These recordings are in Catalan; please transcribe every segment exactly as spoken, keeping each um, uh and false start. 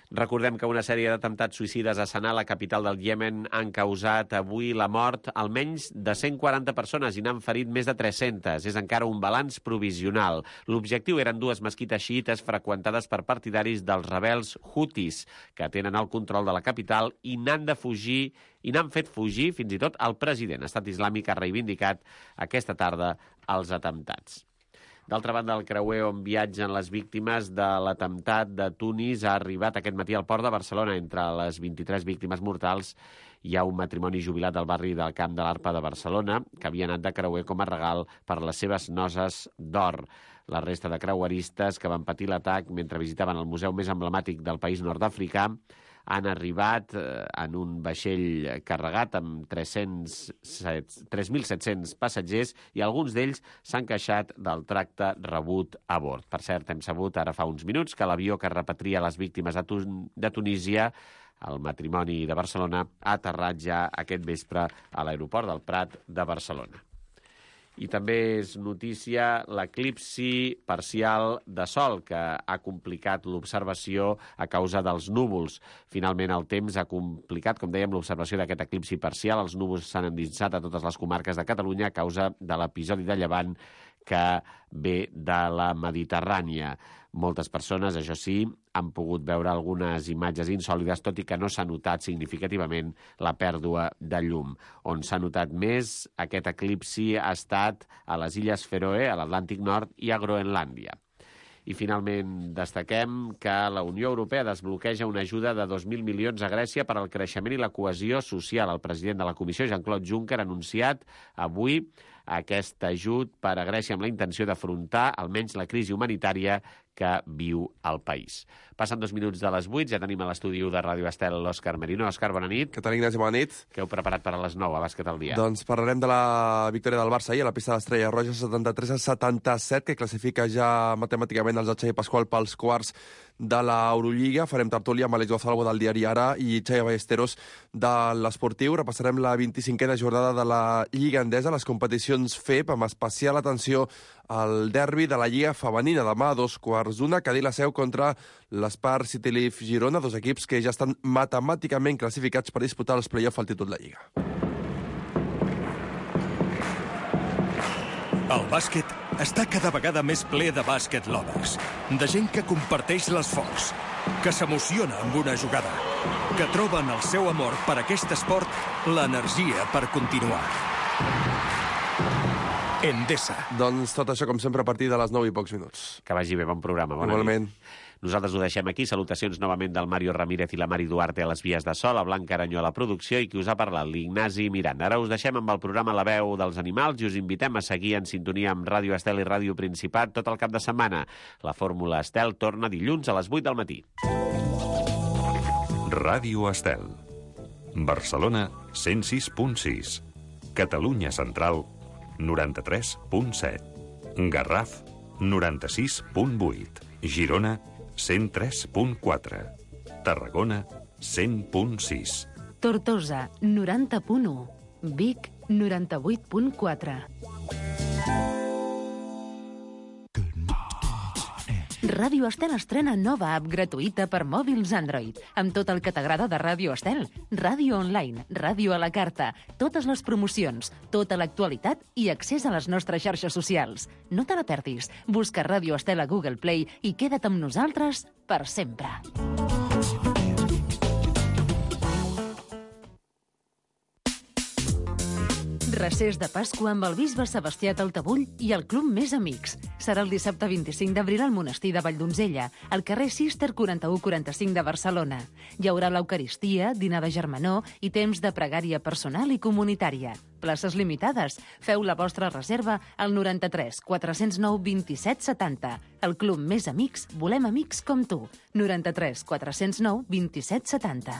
Recordem que una sèrie d'atemptats suïcides a Sanà, la capital del Iemen, han causat avui la mort almenys de cent quaranta persones i n'han ferit més de tres-centes. És encara un balanç provisional. L'objectiu eren dues mesquites xiïtes freqüentades per partidaris dels rebels Houthis, que tenen el control de la capital i n'han de fugir i n'han fet fugir fins i tot el president. Estat Islàmic ha reivindicat aquesta tarda els atemptats. D'altra banda, el creuer on viatgen les víctimes de l'atemptat de Tunis ha arribat aquest matí al port de Barcelona. Entre les vint-i-tres víctimes mortals hi ha un matrimoni jubilat del barri del Camp de l'Arpa de Barcelona que havia anat de creuer com a regal per les seves noses d'or. La resta de creueristes que van patir l'atac mentre visitaven el museu més emblemàtic del país nord-africà han arribat en un vaixell carregat amb tres mil set-cents passatgers i alguns d'ells s'han queixat del tracte rebut a bord. Per cert, hem sabut ara fa uns minuts que l'avió que repatria les víctimes de, Tun de Tunísia, el matrimoni de Barcelona, ha aterrat ja aquest vespre a l'aeroport del Prat de Barcelona. I també és notícia l'eclipsi parcial de sol, que ha complicat l'observació a causa dels núvols. Finalment, el temps ha complicat, com dèiem, l'observació d'aquest eclipsi parcial. Els núvols s'han endinsat a totes les comarques de Catalunya a causa de l'episodi de llevant que ve de la Mediterrània. Moltes persones, això sí, han pogut veure algunes imatges insòlides, tot i que no s'ha notat significativament la pèrdua de llum. On s'ha notat més aquest eclipsi ha estat a les Illes Fèroe, a l'Atlàntic Nord i a Groenlàndia. I finalment destaquem que la Unió Europea desbloqueja una ajuda de dos mil milions a Grècia per al creixement i la cohesió social. El president de la Comissió, Jean-Claude Juncker, ha anunciat avui aquest ajut per a Grècia amb la intenció d'afrontar almenys la crisi humanitària que viu el país. Passen dos minuts de les vuit, ja tenim a l'estudi de Ràdio Estel l'Òscar Merino. Òscar, bona nit. Què tal, Ignasi? Bona nit. Què heu preparat per a les nou a Bàsquet al dia? Doncs parlarem de la victòria del Barça ahir a la pista d'Estrella Roja, setanta-tres a setanta-set, que classifica ja matemàticament els de Xavi Pasqual pels quarts de l'Eurolliga. Farem tertúlia amb Àlex González del diari Ara i Xavi Ballesteros de l'Esportiu. Repassarem la vint-i-cinquena jornada de la Lliga Endesa, les competicions F E P, amb especial atenció al derbi de la Lliga Femenina. Demà a dos quarts d'una, Cadí la Seu contra l'Espar City Leaf Girona, dos equips que ja estan matemàticament classificats per disputar els play-off al títol de Lliga. El bàsquet està cada vegada més ple de bàsquet lovers, de gent que comparteix l'esforç, que s'emociona amb una jugada, que troben el seu amor per aquest esport, l'energia per continuar. Endesa. Doncs tot això, com sempre, a partir de les nou i pocs minuts. Que vagi bé, bon programa. Bona Igualment. nit. Nosaltres ho deixem aquí. Salutacions novament del Mario Ramírez i la Mari Duarte a les vies de so, la Blanca Aranyó a la producció i qui us ha parlat, l'Ignasi Miranda. Ara us deixem amb el programa La Veu dels Animals i us invitem a seguir en sintonia amb Ràdio Estel i Ràdio Principat tot el cap de setmana. La Fórmula Estel torna dilluns a les vuit del matí. Ràdio Estel. Barcelona, cent sis punt sis. Catalunya Central, noranta-tres punt set. Garraf, noranta-sis punt vuit. Girona, cent tres punt quatre. Tarragona, cent punt sis. Tortosa, noranta punt u. Vic, noranta-vuit punt quatre. Ràdio Estel estrena nova app gratuïta per mòbils Android, amb tot el que t'agrada de Ràdio Estel. Ràdio online, ràdio a la carta, totes les promocions, tota l'actualitat i accés a les nostres xarxes socials. No te la perdis. Busca Ràdio Estel a Google Play i queda't amb nosaltres per sempre. Recés de Pasqua amb el bisbe Sebastià Taltabull i el Club Més Amics. Serà el dissabte vint-i-cinc d'abril al monestir de Valldonzella, al carrer Cister quaranta-u quaranta-cinc de Barcelona. Hi haurà l'Eucaristia, dinar de germanor i temps de pregària personal i comunitària. Places limitades. Feu la vostra reserva al noranta-tres quatre-cents nou vint-i-set setanta. El Club Més Amics, volem amics com tu. noranta-tres quatre-cents nou vint-i-set setanta.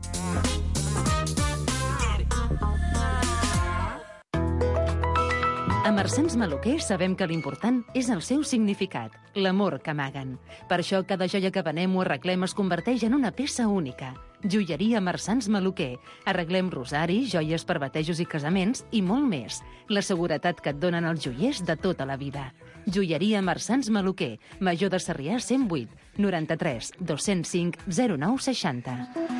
A Marsans Maluquer sabem que l'important és el seu significat, l'amor que amaguen. Per això cada joia que venem o arreglem es converteix en una peça única. Joieria Marsans Maluquer. Arreglem rosaris, joies per batejos i casaments i molt més. La seguretat que et donen els joiers de tota la vida. Joieria Marsans Maluquer, Major de Sarrià cent vuit, noranta-tres dos-cents cinc zero nou seixanta.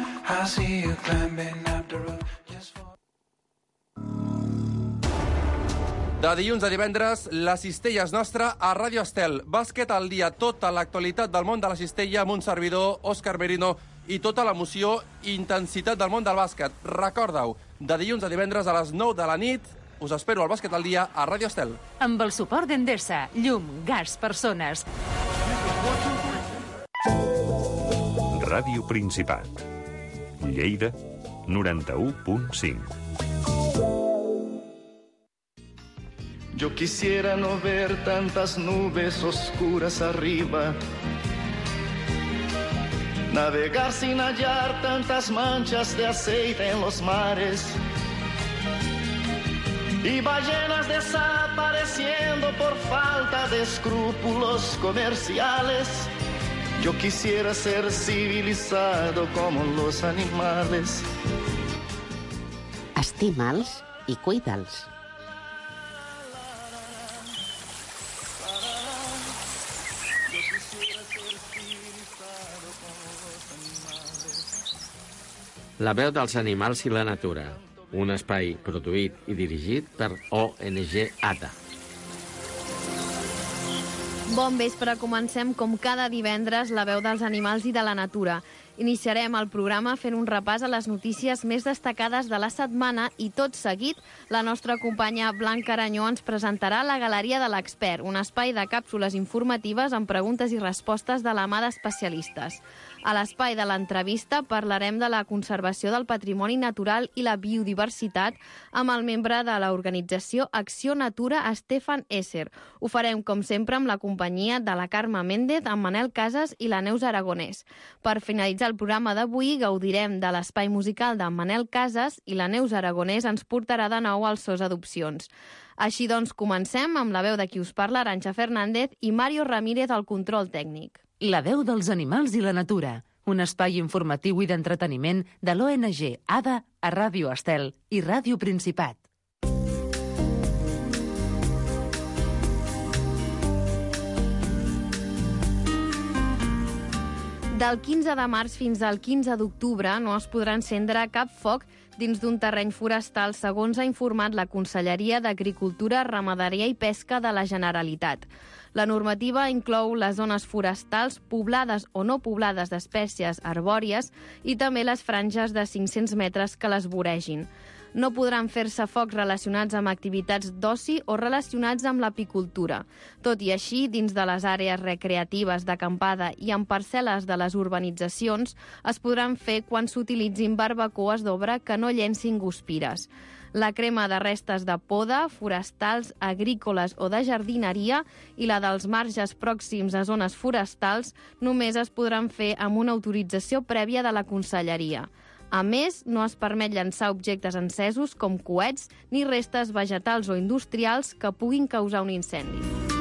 De dilluns a divendres, la cistella és nostra a Ràdio Estel. Bàsquet al dia, tota l'actualitat del món de la cistella amb un servidor, Òscar Merino, i tota l'emoció i intensitat del món del bàsquet. Recorda-ho, de dilluns a divendres a les nou de la nit, us espero al Bàsquet al dia a Ràdio Estel. Amb el suport d'Endesa, llum, gas, persones. Ràdio Principat. Lleida, noranta-u punt cinc. Yo quisiera no ver tantas nubes oscuras arriba, navegar sin hallar tantas manchas de aceite en los mares y ballenas desapareciendo por falta de escrúpulos comerciales. Yo quisiera ser civilizado como los animales. Estima'ls i cuida'ls. La veu dels animals i la natura, un espai produït i dirigit per O N G A D A. Bon vespre, comencem com cada divendres la veu dels animals i de la natura. Iniciarem el programa fent un repàs a les notícies més destacades de la setmana i tot seguit la nostra companya Blanca Aranyó ens presentarà la Galeria de l'Expert, un espai de càpsules informatives amb preguntes i respostes de la mà d'especialistes. A l'espai de l'entrevista parlarem de la conservació del patrimoni natural i la biodiversitat amb el membre de l'organització Acció Natura, Stefan Esser. Ho farem, com sempre, amb la companyia de la Carme Méndez, en Manel Casas i la Neus Aragonès. Per finalitzar el programa d'avui, gaudirem de l'espai musical d'en Manel Casas i la Neus Aragonès ens portarà de nou als Sos Adopcions. Així doncs, comencem amb la veu de qui us parla, Arantxa Fernández, i Mario Ramírez al control tècnic. La veu dels animals i la natura, un espai informatiu i d'entreteniment de l'O N G A D A a Ràdio Estel i Ràdio Principat. Del quinze de març fins al quinze d'octubre no es podrà encendre cap foc dins d'un terreny forestal, segons ha informat la Conselleria d'Agricultura, Ramaderia i Pesca de la Generalitat. La normativa inclou les zones forestals poblades o no poblades d'espècies arbòries i també les franges de cinc-cents metres que les voregin. No podran fer-se focs relacionats amb activitats d'oci o relacionats amb l'apicultura. Tot i així, dins de les àrees recreatives d'acampada i en parcel·les de les urbanitzacions, es podran fer quan s'utilitzin barbacoes d'obra que no llencin guspires. La crema de restes de poda, forestals, agrícoles o de jardineria i la dels marges pròxims a zones forestals només es podran fer amb una autorització prèvia de la Conselleria. A més, no es permet llançar objectes encesos com coets ni restes vegetals o industrials que puguin causar un incendi.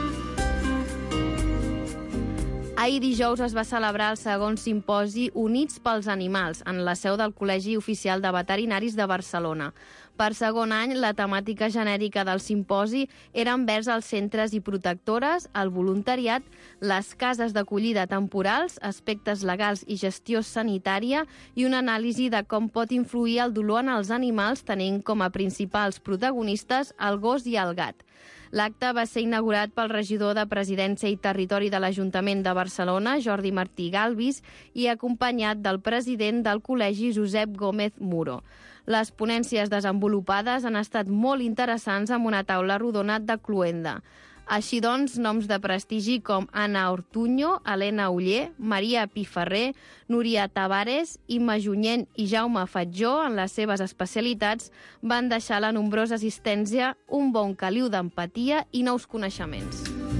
Ahir dijous es va celebrar el segon simposi Units pels Animals en la seu del Col·legi Oficial de Veterinaris de Barcelona. Per segon any, la temàtica genèrica del simposi era envers els centres i protectores, el voluntariat, les cases d'acollida temporals, aspectes legals i gestió sanitària i una anàlisi de com pot influir el dolor en els animals tenint com a principals protagonistes el gos i el gat. L'acte va ser inaugurat pel regidor de Presidència i Territori de l'Ajuntament de Barcelona, Jordi Martí Galvis, i acompanyat del president del Col·legi, Josep Gómez Muro. Les ponències desenvolupades han estat molt interessants amb una taula rodona de cloenda. Així doncs, noms de prestigi com Anna Ortuño, Helena Uller, Maria Piferrer, Núria Tavares, Imma Junyent i Jaume Fatjó, en les seves especialitats, van deixar la nombrosa assistència, un bon caliu d'empatia i nous coneixements.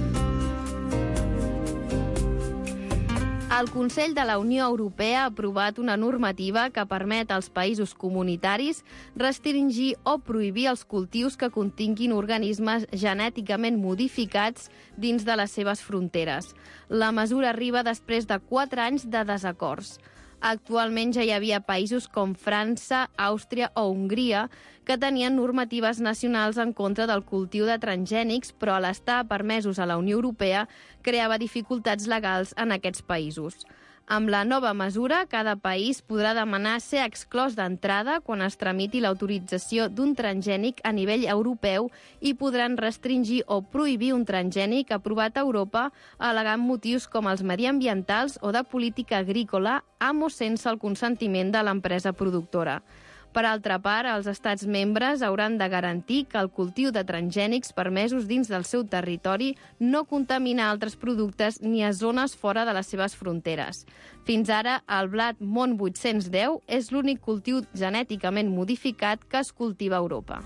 El Consell de la Unió Europea ha aprovat una normativa que permet als països comunitaris restringir o prohibir els cultius que continguin organismes genèticament modificats dins de les seves fronteres. La mesura arriba després de quatre anys de desacords. Actualment ja hi havia països com França, Àustria o Hongria que tenien normatives nacionals en contra del cultiu de transgènics, però a l'estar permesos a la Unió Europea creava dificultats legals en aquests països. Amb la nova mesura, cada país podrà demanar ser exclòs d'entrada quan es tramiti l'autorització d'un transgènic a nivell europeu i podran restringir o prohibir un transgènic aprovat a Europa al·legant motius com els mediambientals o de política agrícola, amb o sense el consentiment de l'empresa productora. Per altra part, els estats membres hauran de garantir que el cultiu de transgènics permesos dins del seu territori no contamina altres productes ni a zones fora de les seves fronteres. Fins ara, el blat Mont vuit-cents deu és l'únic cultiu genèticament modificat que es cultiva a Europa.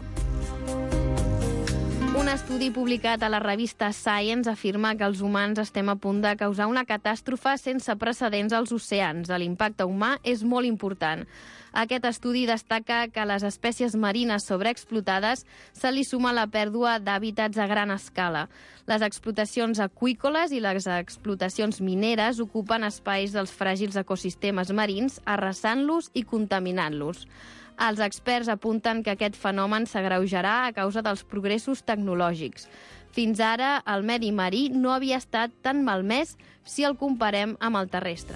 Un estudi publicat a la revista Science afirma que els humans estem a punt de causar una catàstrofe sense precedents als oceans. L'impacte humà és molt important. Aquest estudi destaca que a les espècies marines sobreexplotades se li suma la pèrdua d'hàbitats a gran escala. Les explotacions aqüícoles i les explotacions mineres ocupen espais dels fràgils ecosistemes marins, arrasant-los i contaminant-los. Els experts apunten que aquest fenomen s'agreujarà a causa dels progressos tecnològics. Fins ara, el medi marí no havia estat tan malmès si el comparem amb el terrestre.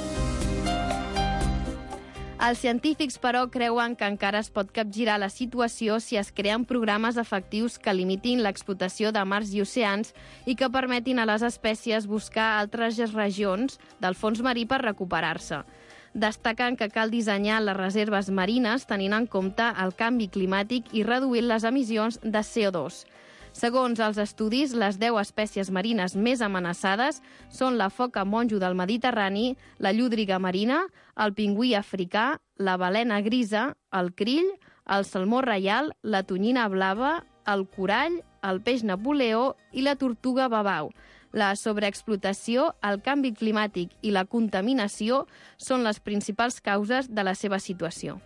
Els científics, però, creuen que encara es pot capgirar la situació si es creen programes efectius que limitin l'explotació de mars i oceans i que permetin a les espècies buscar altres regions del fons marí per recuperar-se. Destaquen que cal dissenyar les reserves marines tenint en compte el canvi climàtic i reduint les emissions de C O dos. Segons els estudis, les deu espècies marines més amenaçades són la foca monjo del Mediterrani, la llúdriga marina, el pingüí africà, la balena grisa, el krill, el salmó reial, la tonyina blava, el corall, el peix napoleó i la tortuga babau. La sobreexplotació, el canvi climàtic i la contaminació són les principals causes de la seva situació.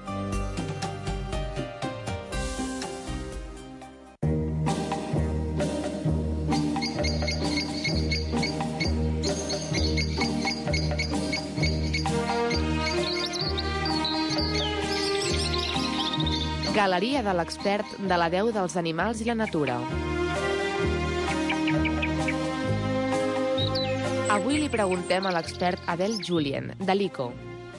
Galeria de l'expert de la veu dels animals i la natura. Avui li preguntem a l'expert Abel Julien, de l'I C O.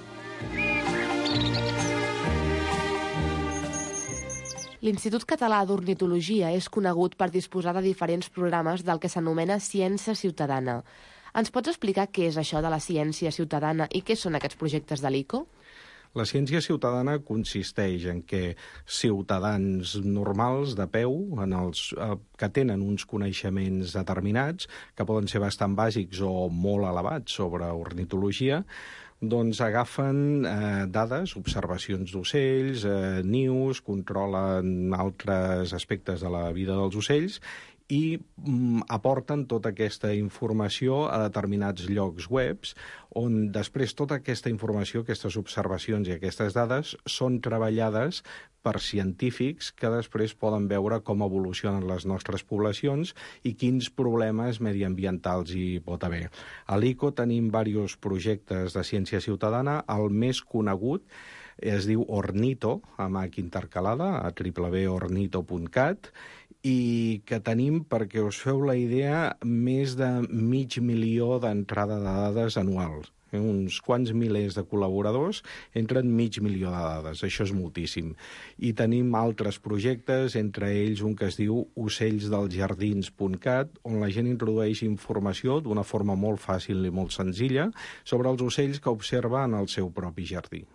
L'Institut Català d'Ornitologia és conegut per disposar de diferents programes del que s'anomena ciència ciutadana. Ens pots explicar què és això de la ciència ciutadana i què són aquests projectes de l'I C O? La ciència ciutadana consisteix en què ciutadans normals, de peu, en els, eh, que tenen uns coneixements determinats, que poden ser bastant bàsics o molt elevats sobre ornitologia, doncs agafen eh, dades, observacions d'ocells, eh, nius, controlen altres aspectes de la vida dels ocells i mm, aporten tota aquesta informació a determinats llocs webs on després tota aquesta informació, aquestes observacions i aquestes dades són treballades per científics que després poden veure com evolucionen les nostres poblacions i quins problemes mediambientals hi pot haver. A l'I C O tenim diversos projectes de ciència ciutadana. El més conegut es diu Ornito, amb H intercalada, a w w w punt ornito punt cat, i que tenim, perquè us feu la idea, més de mig milió d'entrada de dades anuals. Uns quants milers de col·laboradors entren mig milió de dades. Això és moltíssim. I tenim altres projectes, entre ells un que es diu ocells dels jardins punt cat, on la gent introdueix informació d'una forma molt fàcil i molt senzilla sobre els ocells que observa en el seu propi jardí.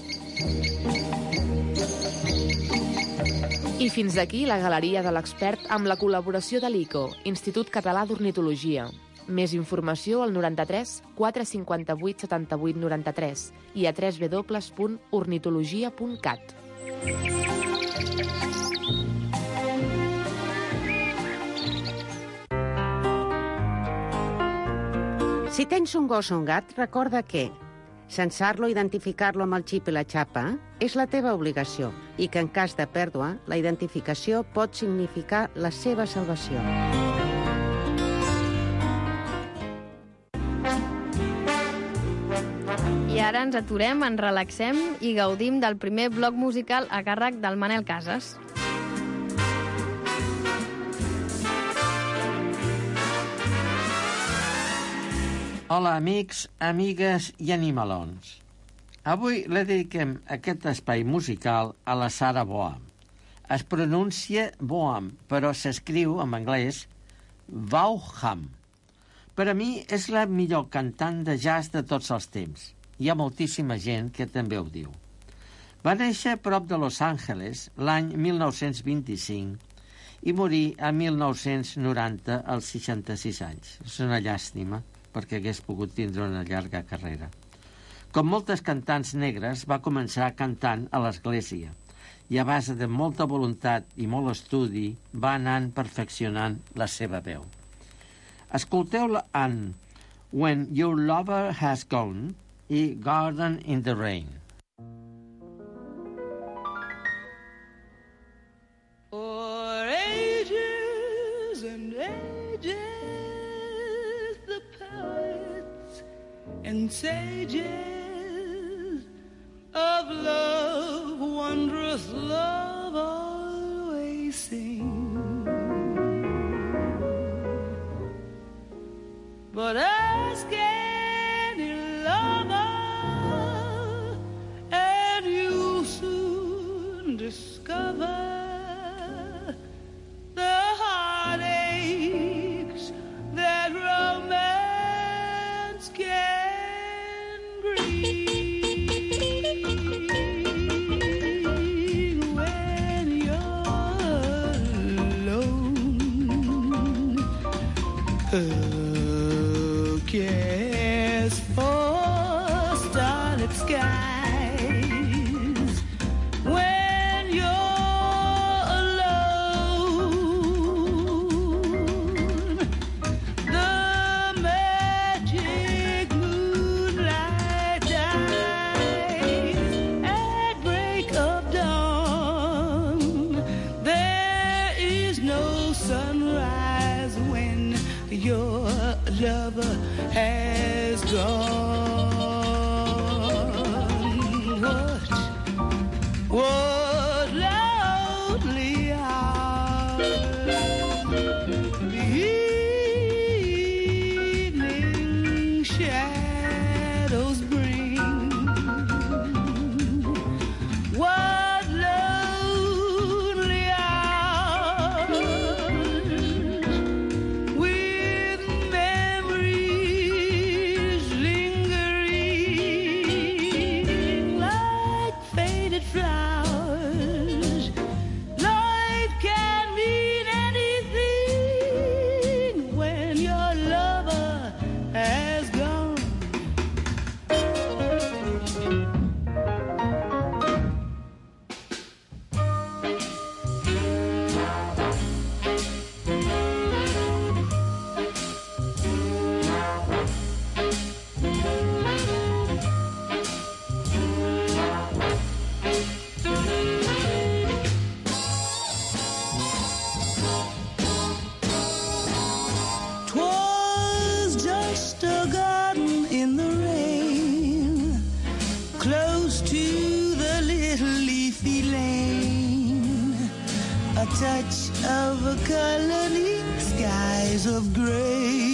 I fins aquí la Galeria de l'expert amb la col·laboració de l'I C O, Institut Català d'Ornitologia. Més informació al noranta-tres quatre cinquanta-vuit setanta-vuit noranta-tres i a w w w punt ornitologia punt cat. Si tens un gos o un gat, recorda que censar-lo, identificar-lo amb el xip i la xapa és la teva obligació i que en cas de pèrdua, la identificació pot significar la seva salvació. I ara ens aturem, ens relaxem i gaudim del primer bloc musical a càrrec del Manel Casas. Hola, amics, amigues i animalons. Avui le dediquem aquest espai musical a la Sarah Boam. Es pronuncia Boam, però s'escriu en anglès Vaughan. Per a mi és la millor cantant de jazz de tots els temps. Hi ha moltíssima gent que també ho diu. Va néixer a prop de Los Angeles l'any mil nou-cents vint-i-cinc i morir a mil nou-cents noranta als seixanta-sis anys. És una llàstima, perquè hagués pogut tindre una llarga carrera. Com moltes cantants negres, va començar cantant a l'església i a base de molta voluntat i molt estudi va anant perfeccionant la seva veu. Escolteu-la en When Your Lover Has Gone i Garden in the Rain. For ages and ages the poets and sages of love, wondrous love, always sing. But ask any lover, and you'll soon discover the heartaches that romance can bring. Who cares for starlit skies when you're alone? The magic moonlight dies at break of dawn. There is no sunrise when your lover has gone. What, what lonely hours the evening shadows bring. What lonely hours with memories lingering like faded flowers. Life can mean anything when your lover has gone. Twas just a garden in the rain, close to the little leafy lane, a touch of a color neath skies of gray.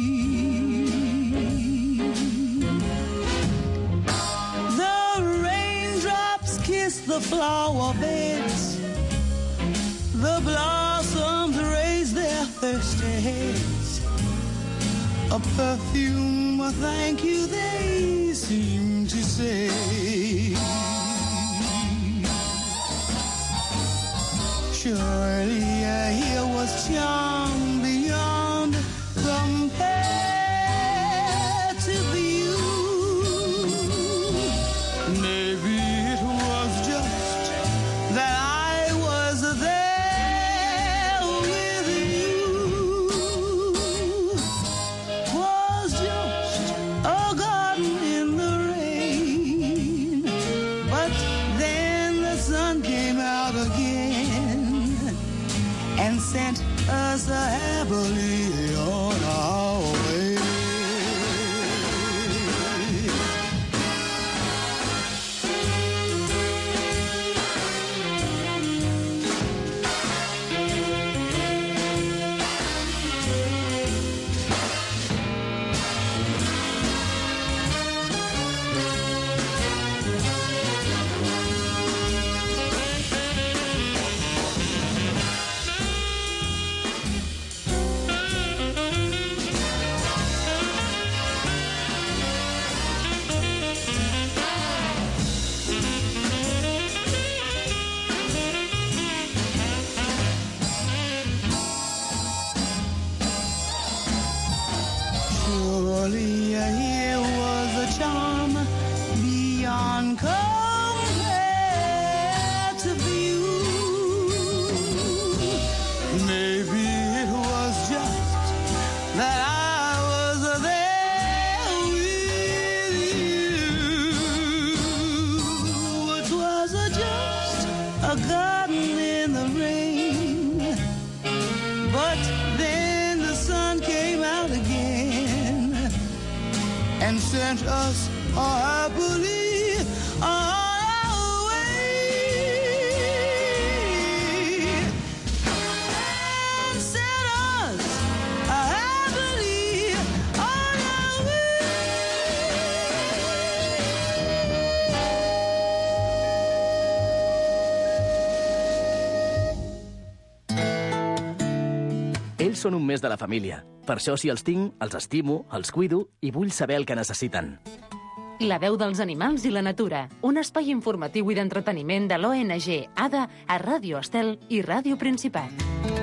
The raindrops kiss the flower beds, the blossoms raise their thirsty heads. A perfume, a thank you, they seem to say. Surely uh, here was charm beyond compare to you. Maybe it was just that I was there with you. Was just a garden in the rain, but then the sun came out again and sent us happily on our way. sent us all happily on our way. And sent us happily on our Ells són un mes de la família. Per això, si els tinc, els estimo, els cuido i vull saber el que necessiten. La veu dels animals i la natura. Un espai informatiu i d'entreteniment de l'O N G A D A a Ràdio Estel i Ràdio Principat.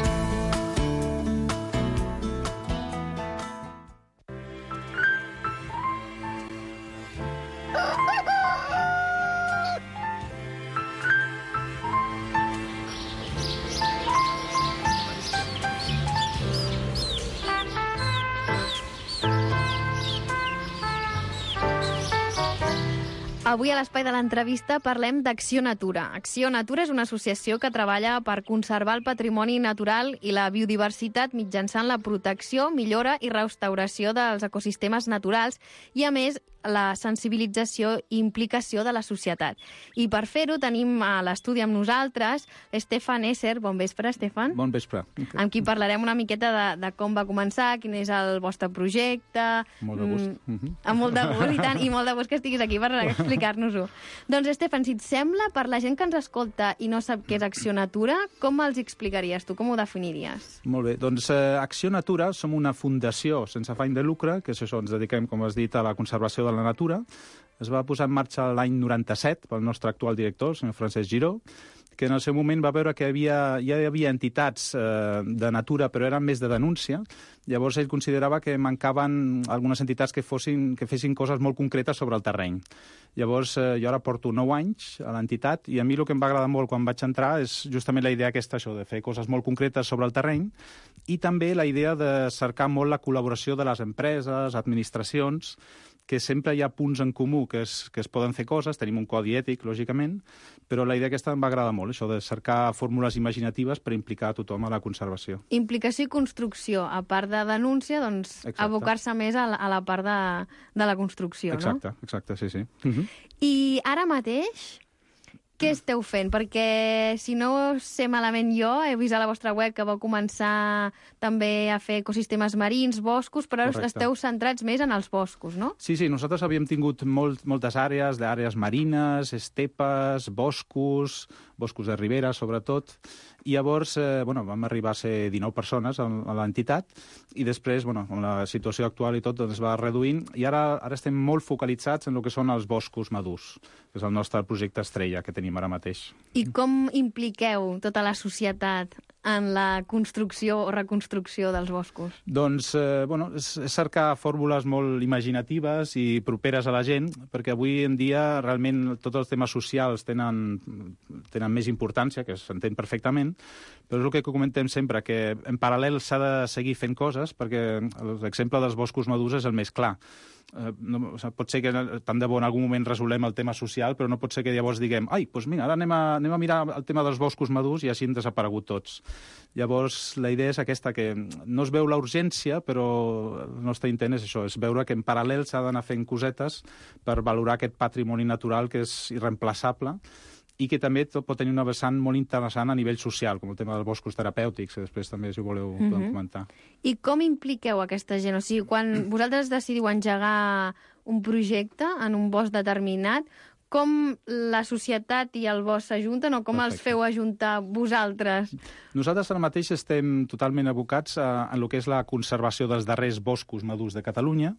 Avui a l'espai de l'entrevista parlem d'Acció Natura. Acció Natura és una associació que treballa per conservar el patrimoni natural i la biodiversitat mitjançant la protecció, millora i restauració dels ecosistemes naturals i, a més, la sensibilització i implicació de la societat. I per fer-ho tenim a l'estudi amb nosaltres Stefan Esser. Bon vespre, Stefan. Bon vespre. Okay. Amb qui parlarem una miqueta de, de com va començar, quin és el vostre projecte. Molt de gust. Mm, mm-hmm. Amb molt de gust, i tant, i molt de gust que estiguis aquí per explicar-nos-ho. Doncs, Stefan, si et sembla, per la gent que ens escolta i no sap què és Acció Natura, com els explicaries tu? Com ho definiries? Molt bé. Doncs eh, Acció Natura som una fundació sense afany de lucre, que és això, ens dediquem, com has dit, a la conservació de la natura. Es va posar en marxa l'any noranta-set pel nostre actual director, el senyor Francesc Giró, que en el seu moment va veure que havia, ja hi havia entitats eh, de natura, però eren més de denúncia. Llavors ell considerava que mancaven algunes entitats que, fossin, que fessin coses molt concretes sobre el terreny. Llavors eh, jo ara porto nou anys a l'entitat i a mi el que em va agradar molt quan vaig entrar és justament la idea aquesta, això, de fer coses molt concretes sobre el terreny i també la idea de cercar molt la col·laboració de les empreses, administracions, que sempre hi ha punts en comú que es, que es poden fer coses, tenim un codi ètic, lògicament, però la idea aquesta em va agradar molt, això de cercar fórmules imaginatives per implicar a tothom a la conservació. Implicació i construcció, a part de denúncia, doncs abocar-se més a la, a la part de, de la construcció, exacte, no? Exacte, sí, sí. Uh-huh. I ara mateix, què esteu fent? Perquè, si no sé malament jo, he vist a la vostra web que vau començar també a fer ecosistemes marins, boscos, però ara esteu centrats més en els boscos, no? Sí, sí, nosaltres havíem tingut molt, moltes àrees, d'àrees marines, estepes, boscos, boscos de ribera, sobretot, i llavors eh, bueno, vam arribar a ser dinou persones a, a l'entitat i després, bueno, amb la situació actual i tot, doncs va reduint i ara, ara estem molt focalitzats en el que són els boscos madurs, que és el nostre projecte estrella que tenim ara mateix. I com impliqueu tota la societat en la construcció o reconstrucció dels boscos? Doncs, eh, bueno, és, és cercar fórmules molt imaginatives i properes a la gent, perquè avui en dia realment tots els temes socials tenen, tenen més importància, que s'entén perfectament, però és el que comentem sempre, que en paral·lel s'ha de seguir fent coses, perquè l'exemple dels boscos madurs és el més clar. Eh, no, o sigui, pot ser que tant de bo en algun moment resolem el tema social, però no pot ser que llavors diguem ai, doncs mira, ara anem a, anem a mirar el tema dels boscos madurs i així han desaparegut tots. Llavors, la idea és aquesta, que no es veu la urgència, però el nostre intent és això, és veure que en paral·lel s'ha d'anar fent cosetes per valorar aquest patrimoni natural que és irreemplaçable i que també pot tenir una vessant molt interessant a nivell social, com el tema dels boscos terapèutics, que després també, si ho voleu, uh-huh. podem comentar. I com impliqueu aquesta gent? O sigui, quan vosaltres decidiu engegar un projecte en un bosc determinat, com la societat i el bosc s'ajunten o com Perfecte. Els feu ajuntar vosaltres? Nosaltres ara mateix estem totalment abocats a, en el que és la conservació dels darrers boscos madurs de Catalunya,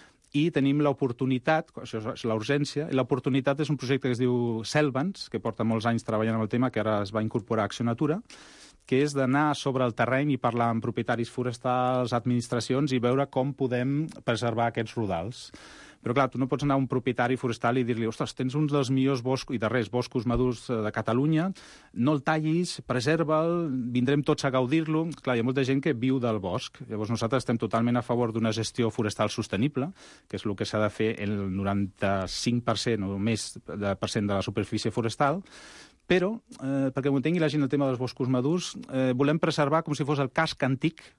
i tenim l'oportunitat, això és la urgència, i l'oportunitat és un projecte que es diu Selvans, que porta molts anys treballant amb el tema, que ara es va incorporar a Acció Natura, que és d'anar sobre el terreny i parlar amb propietaris forestals, administracions, i veure com podem preservar aquests rodals. Però, clar, tu no pots anar a un propietari forestal i dir-li ostres, tens uns dels millors boscos i darrers boscos madurs de Catalunya, no el tallis, preserva'l, vindrem tots a gaudir-lo. Clar, hi ha molta gent que viu del bosc. Llavors nosaltres estem totalment a favor d'una gestió forestal sostenible, que és el que s'ha de fer el noranta-cinc per cent o més de, per cent de la superfície forestal, però, eh, perquè m'ho entengui la gent el tema dels boscos madurs, eh, volem preservar com si fos el casc antic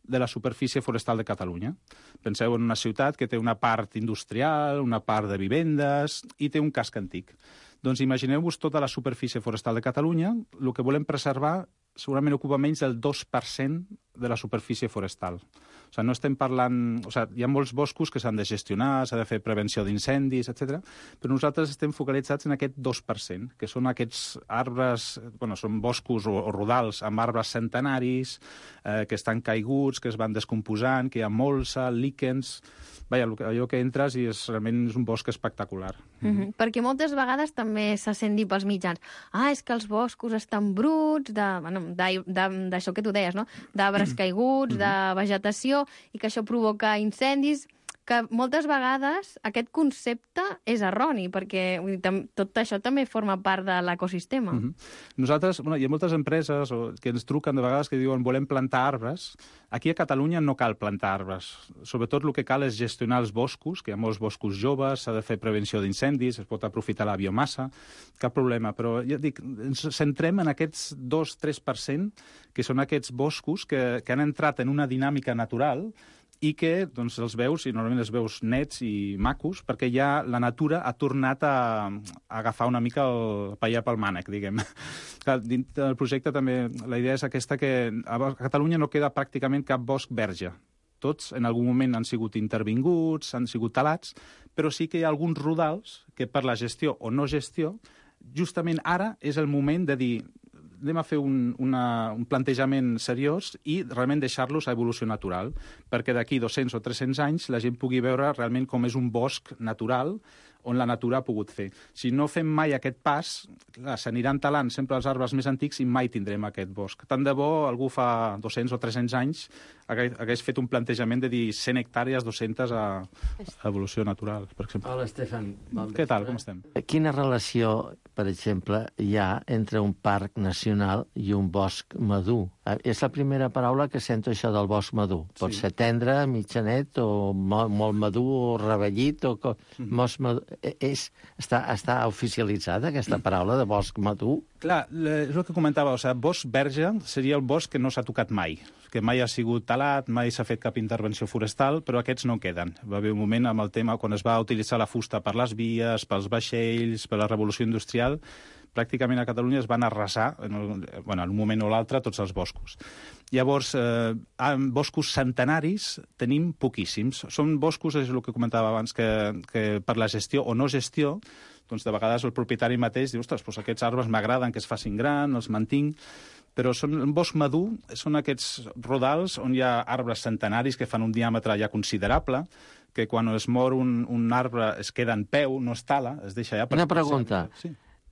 de la superfície forestal de Catalunya. Penseu en una ciutat que té una part industrial, una part de vivendes i té un casc antic. Doncs imagineu-vos tota la superfície forestal de Catalunya, el que volem preservar segurament ocupa menys del dos per cent de la superfície forestal. O sigui, no estem parlant... O sigui, hi ha molts boscos que s'han de gestionar, s'ha de fer prevenció d'incendis, etcètera, però nosaltres estem focalitzats en aquest dos per cent, que són aquests arbres... Bueno, són boscos o, o rodals amb arbres centenaris, eh, que estan caiguts, que es van descomposant, que hi ha molsa, líquens... Vaja, allò que entres i és, realment és un bosc espectacular. Mm-hmm. Perquè moltes vegades també se sent dir pels mitjans ah, és que els boscos estan bruts de, bueno, d'això que tu deies, no? D'arbres caiguts, de vegetació, i que això provoca incendis, que moltes vegades aquest concepte és erroni, perquè vull dir, tot això també forma part de l'ecosistema. Mm-hmm. Nosaltres, bueno, hi ha moltes empreses que ens truquen de vegades que diuen volem plantar arbres. Aquí a Catalunya no cal plantar arbres. Sobretot el que cal és gestionar els boscos, que hi ha molts boscos joves, s'ha de fer prevenció d'incendis, es pot aprofitar la biomassa, cap problema. Però ja dic, ens centrem en aquests dos a tres per cent, que són aquests boscos que, que han entrat en una dinàmica natural i que doncs, els veus, i normalment els veus nets i macos, perquè ja la natura ha tornat a, a agafar una mica el paller pel mànec, diguem. Clar, dins del projecte també la idea és aquesta que a Catalunya no queda pràcticament cap bosc verge. Tots en algun moment han sigut intervinguts, han sigut talats, però sí que hi ha alguns rodals que per la gestió o no gestió, justament ara és el moment de dir anem a fer un, una, un plantejament seriós i realment deixar-los a evolució natural, perquè d'aquí dos-cents o tres-cents anys la gent pugui veure realment com és un bosc natural on la natura ha pogut fer. Si no fem mai aquest pas, s'aniran talant sempre els arbres més antics i mai tindrem aquest bosc. Tant de bo algú fa dos-cents o tres-cents anys hagués fet un plantejament de dir cent hectàrees, dues-centes a, a evolució natural, per exemple. Hola, Estefan. Bon Què tal, com estem? Quina relació, per exemple, hi ha entre un parc nacional i un bosc madur? És la primera paraula que sento, això del bosc madur. Pot sí. ser tendre, mitjanet, o molt, molt madur, o revellit, o... Mm. Bosc madur. És, està, està oficialitzada aquesta paraula de bosc madur? Clar, és el que comentava, o sigui, bosc verge seria el bosc que no s'ha tocat mai, que mai ha sigut talat, mai s'ha fet cap intervenció forestal, però aquests no queden. Va haver un moment amb el tema quan es va utilitzar la fusta per les vies, pels vaixells, per la revolució industrial, pràcticament a Catalunya es van arrasar, en, el, bueno, en un moment o l'altre, tots els boscos. Llavors, eh, en boscos centenaris tenim poquíssims. Són boscos, és el que comentava abans, que, que per la gestió o no gestió, doncs de vegades el propietari mateix diu, ostres, doncs aquests arbres m'agraden que es facin gran, els mantinc, però són, un bosc madur són aquests rodals on hi ha arbres centenaris que fan un diàmetre ja considerable, que quan es mor un, un arbre es queda en peu, no es tala, es deixa ja... Per Una pregunta. Sí.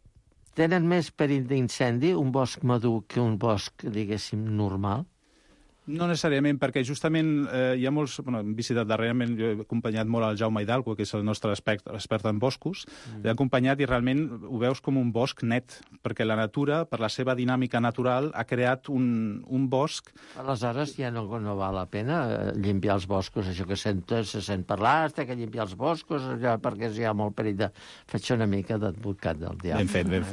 Tenen més perill d'incendi un bosc madur que un bosc, diguéssim, normal? No necessàriament, perquè justament eh, hi ha molts... Bueno, hem visitat darrerament, jo he acompanyat molt el Jaume Hidalgo, que és el nostre expert, expert en boscos, mm. l'he acompanyat i realment ho veus com un bosc net, perquè la natura, per la seva dinàmica natural, ha creat un, un bosc... Aleshores ja no, no val la pena limpiar els boscos, això que sent, se sent parlar, has que limpiar els boscos, ja, perquè hi ha molt perill de... Faig una mica d'advocat del diable. Ben fet, ben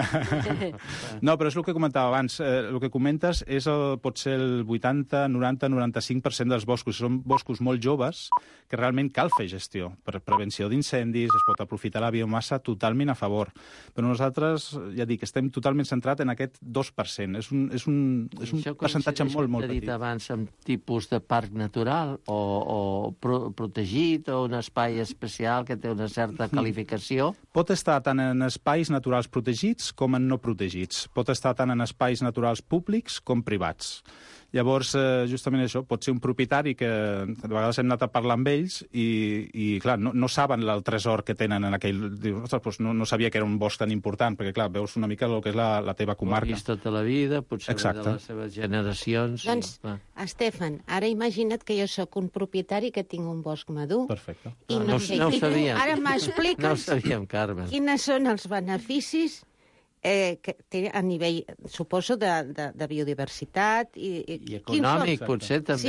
fet. No, però és el que comentava abans. Eh, el que comentes és el, pot ser el vuitanta noranta noranta-cinc per cent dels boscos. Són boscos molt joves que realment cal fer gestió. Per prevenció d'incendis, es pot aprofitar la biomassa totalment a favor. Però nosaltres, ja dic, estem totalment centrats en aquest dos per cent. És un, és un, és un percentatge molt, molt petit. Això coincideix, dit abans, amb tipus de parc natural o, o pro, protegit o un espai especial que té una certa qualificació? Pot estar tant en espais naturals protegits com en no protegits. Pot estar tant en espais naturals públics com privats. Llavors, eh, justament això, pot ser un propietari que de vegades hem anat a parlar amb ells i, i clar, no, no saben el tresor que tenen en aquell... Dius, ostres, doncs no, no sabia que era un bosc tan important, perquè, clar, veus una mica el que és la, la teva comarca. Ho has vist tota la vida, potser Exacte. De les seves generacions... Doncs, i... Estefan, ara imagina't que jo sóc un propietari que tinc un bosc madur. Perfecte. I no, no, no, sé, no ho sabíem. Ara m'expliques no ho sabíem, Carme. Quines són els beneficis eh, que té a nivell, suposo, de, de, de biodiversitat. I, I econòmic, potser, també. Sí,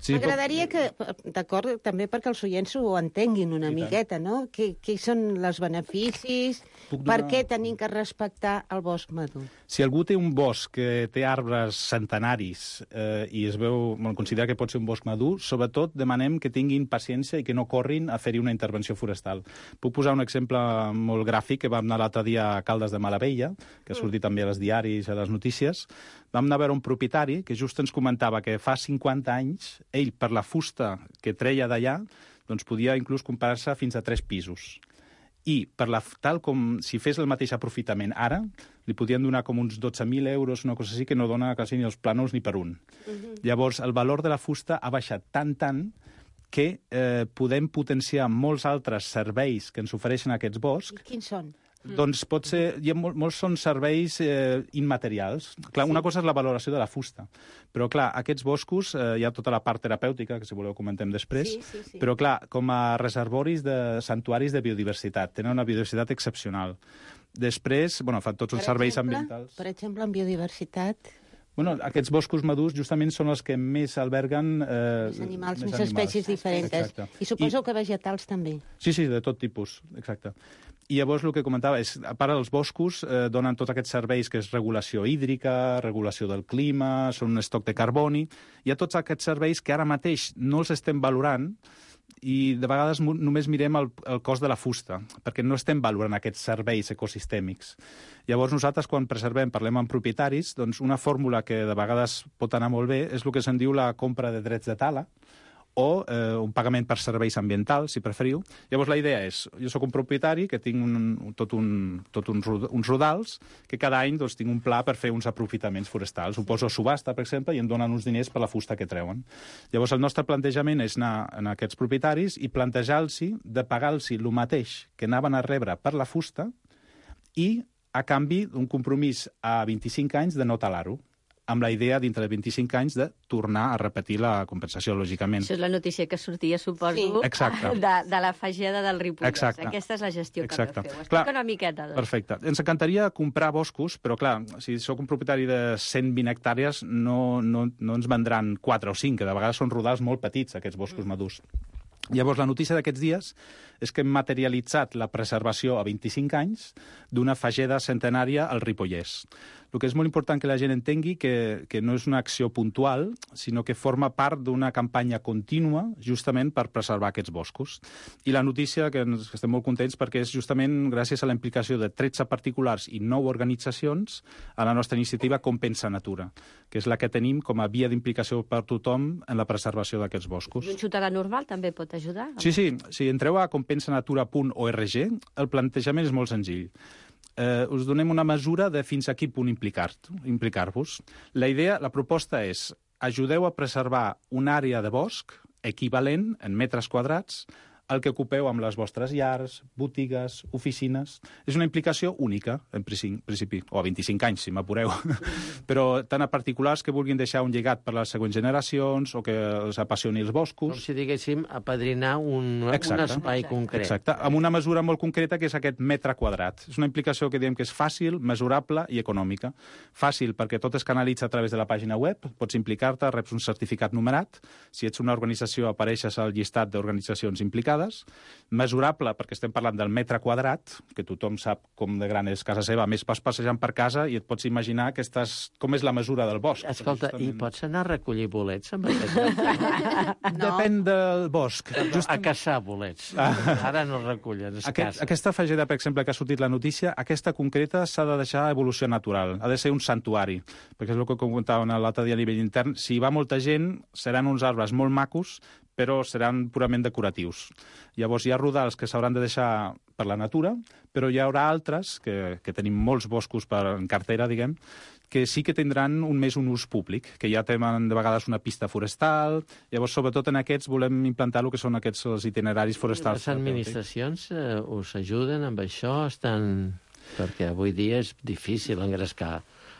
Sí, M'agradaria que, d'acord, també perquè els oients ho entenguin una miqueta, no? Què, què són els beneficis, donar... per què tenim que respectar el bosc madur? Si algú té un bosc que té arbres centenaris eh, i es veu, bueno, considera que pot ser un bosc madur, sobretot demanem que tinguin paciència i que no corrin a fer-hi una intervenció forestal. Puc posar un exemple molt gràfic que vam anar l'altre dia a Caldes de Malavella, que ha sortit mm. també a les diaris, a les notícies. Vam anar a veure un propietari que just ens comentava que fa cinquanta anys, ell, per la fusta que treia d'allà, doncs podia inclús comprar-se fins a tres pisos. I per la, tal com si fes el mateix aprofitament ara, li podien donar com uns dotze mil euros, una cosa així, que no dona quasi ni els plànols ni per un. Uh-huh. Llavors, el valor de la fusta ha baixat tant, tant, que eh, podem potenciar molts altres serveis que ens ofereixen aquests boscs. I quins són? Mm. Doncs pot ser, hi ha mol, molts són serveis eh, immaterials. Clar, sí. Una cosa és la valoració de la fusta, però clar, aquests boscos, eh, hi ha tota la part terapèutica, que si voleu comentem després, sí, sí, sí. Però clar, com a reservoris de santuaris de biodiversitat, tenen una biodiversitat excepcional. Després, bueno, fan tots els per serveis exemple, ambientals. Per exemple, en biodiversitat... Bueno, aquests boscos madurs justament són els que més alberguen... Eh, més animals, més, més animals. espècies diferents. Exacte. I suposo I... que vegetals també. Sí, sí, de tot tipus, exacte. I llavors el que comentava és, a part els boscos eh, donen tots aquests serveis que és regulació hídrica, regulació del clima, són un estoc de carboni, hi ha tots aquests serveis que ara mateix no els estem valorant i de vegades només mirem el, el cost de la fusta, perquè no estem valorant aquests serveis ecosistèmics. Llavors nosaltres, quan preservem, parlem amb propietaris, doncs una fórmula que de vegades pot anar molt bé és el que se'n diu la compra de drets de tala, o eh, un pagament per serveis ambientals, si preferiu. Llavors la idea és, jo sóc un propietari que tinc un, tot, un, tot uns, uns rodals, que cada any doncs, tinc un pla per fer uns aprofitaments forestals. Ho poso a subhasta, per exemple, i em donen uns diners per la fusta que treuen. Llavors el nostre plantejament és anar a aquests propietaris i plantejar-los de pagar-los el mateix que anaven a rebre per la fusta i a canvi d'un compromís a vint-i-cinc anys de no talar-ho, amb la idea, dintre de vint-i-cinc anys, de tornar a repetir la compensació, lògicament. Això és la notícia que sortia, suposo, sí. de, de la fageda del Ripollès. Exacte. Aquesta és la gestió Exacte. que vau fer. Clar, explica una miqueta. Doncs. Perfecte. Ens encantaria comprar boscos, però clar, si sóc un propietari de cent vint hectàrees, no, no, no ens vendran quatre o cinc, que de vegades són rodals molt petits, aquests boscos mm. madurs. Llavors, la notícia d'aquests dies és que hem materialitzat la preservació a vint-i-cinc anys d'una fageda centenària al Ripollès. El que és molt important que la gent entengui que, que no és una acció puntual, sinó que forma part d'una campanya contínua justament per preservar aquests boscos. I la notícia, que ens, estem molt contents, perquè és justament gràcies a la implicació de tretze particulars i nou organitzacions a la nostra iniciativa Compensa Natura, que és la que tenim com a via d'implicació per tothom en la preservació d'aquests boscos. I un ciutadà normal també pot ajudar? Sí, sí. Si entreu a compensa natura punt org, el plantejament és molt senzill. Eh, us donem una mesura de fins a quin punt implicar-vos. Implicar la idea, la proposta és ajudeu a preservar una àrea de bosc equivalent en metres quadrats el que ocupeu amb les vostres llars, botigues, oficines. És una implicació única, en principi, o a vint-i-cinc anys, si m'apureu. Però tant a particulars que vulguin deixar un llegat per a les següents generacions o que els apassioni els boscos. Com si diguéssim apadrinar un, un espai concret. Exacte, amb una mesura molt concreta que és aquest metre quadrat. És una implicació que diem que és fàcil, mesurable i econòmica. Fàcil perquè tot es canalitza a través de la pàgina web, pots implicar-te, reps un certificat numerat. Si ets una organització apareixes al llistat d'organitzacions implicades. Mesurable, perquè estem parlant del metre quadrat, que tothom sap com de gran és casa seva. A més, vas passejant per casa i et pots imaginar que estàs, com és la mesura del bosc. Escolta, justament... i pots anar a recollir bolets amb aquest? No. Depèn del bosc. Just... A caçar bolets. Ara no recullen, es Aquest, aquesta fageda, per exemple, que ha sortit la notícia, aquesta concreta s'ha de deixar evolució natural. Ha de ser un santuari, perquè és el que comentàvem l'altre dia a nivell intern. Si hi va molta gent, seran uns arbres molt macos, però seran purament decoratius. Llavors hi ha rodals que s'hauran de deixar per la natura, però hi haurà altres, que, que tenim molts boscos per, en cartera, diguem, que sí que tindran un més un ús públic, que ja tenen de vegades una pista forestal. Llavors, sobretot en aquests, volem implantar el que són aquests els itineraris forestals. Les administracions eh, us ajuden amb això? Estan... Perquè avui dia és difícil engrescar